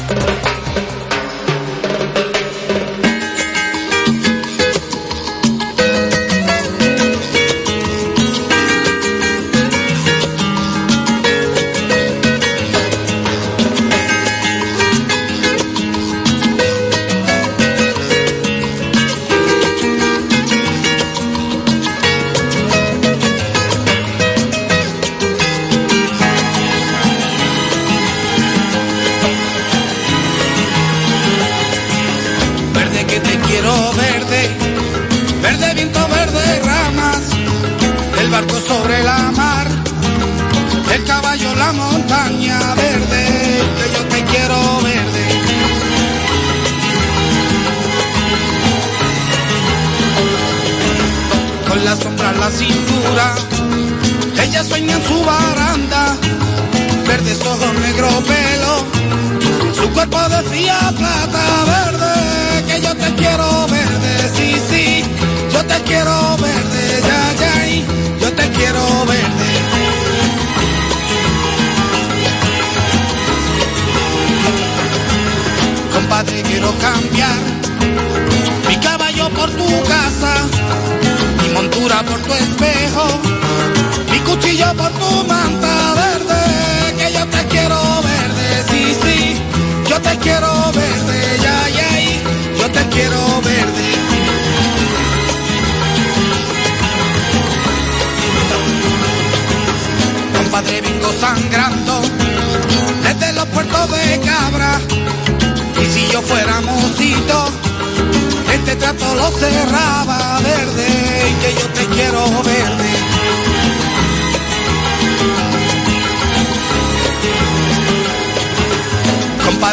Sobre la mar, el caballo, la montaña verde, que yo te quiero verde. Con la sombra en la cintura, ella sueña en su baranda, verdes ojos, negro pelo, su cuerpo decía plata verde, que yo te quiero verde, sí, sí, yo te quiero verde, ya, ya, y yo te quiero verde. Compadre, quiero cambiar mi caballo por tu casa, mi montura por tu espejo, mi cuchillo por tu manta verde, que yo te quiero verde, sí, sí, yo te quiero verde, ya, ya, y yo te quiero verde. Compadre, vengo sangrando desde los puertos de Cabra, y si yo fuera mocito, este trato lo cerraba verde, que yo te quiero verde.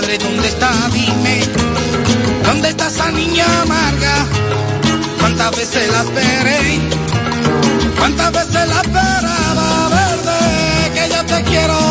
madre, ¿dónde está? Dime, ¿dónde está esa niña amarga? ¿Cuántas veces la esperé? ¿Cuántas veces la esperaba, verde? Que yo te quiero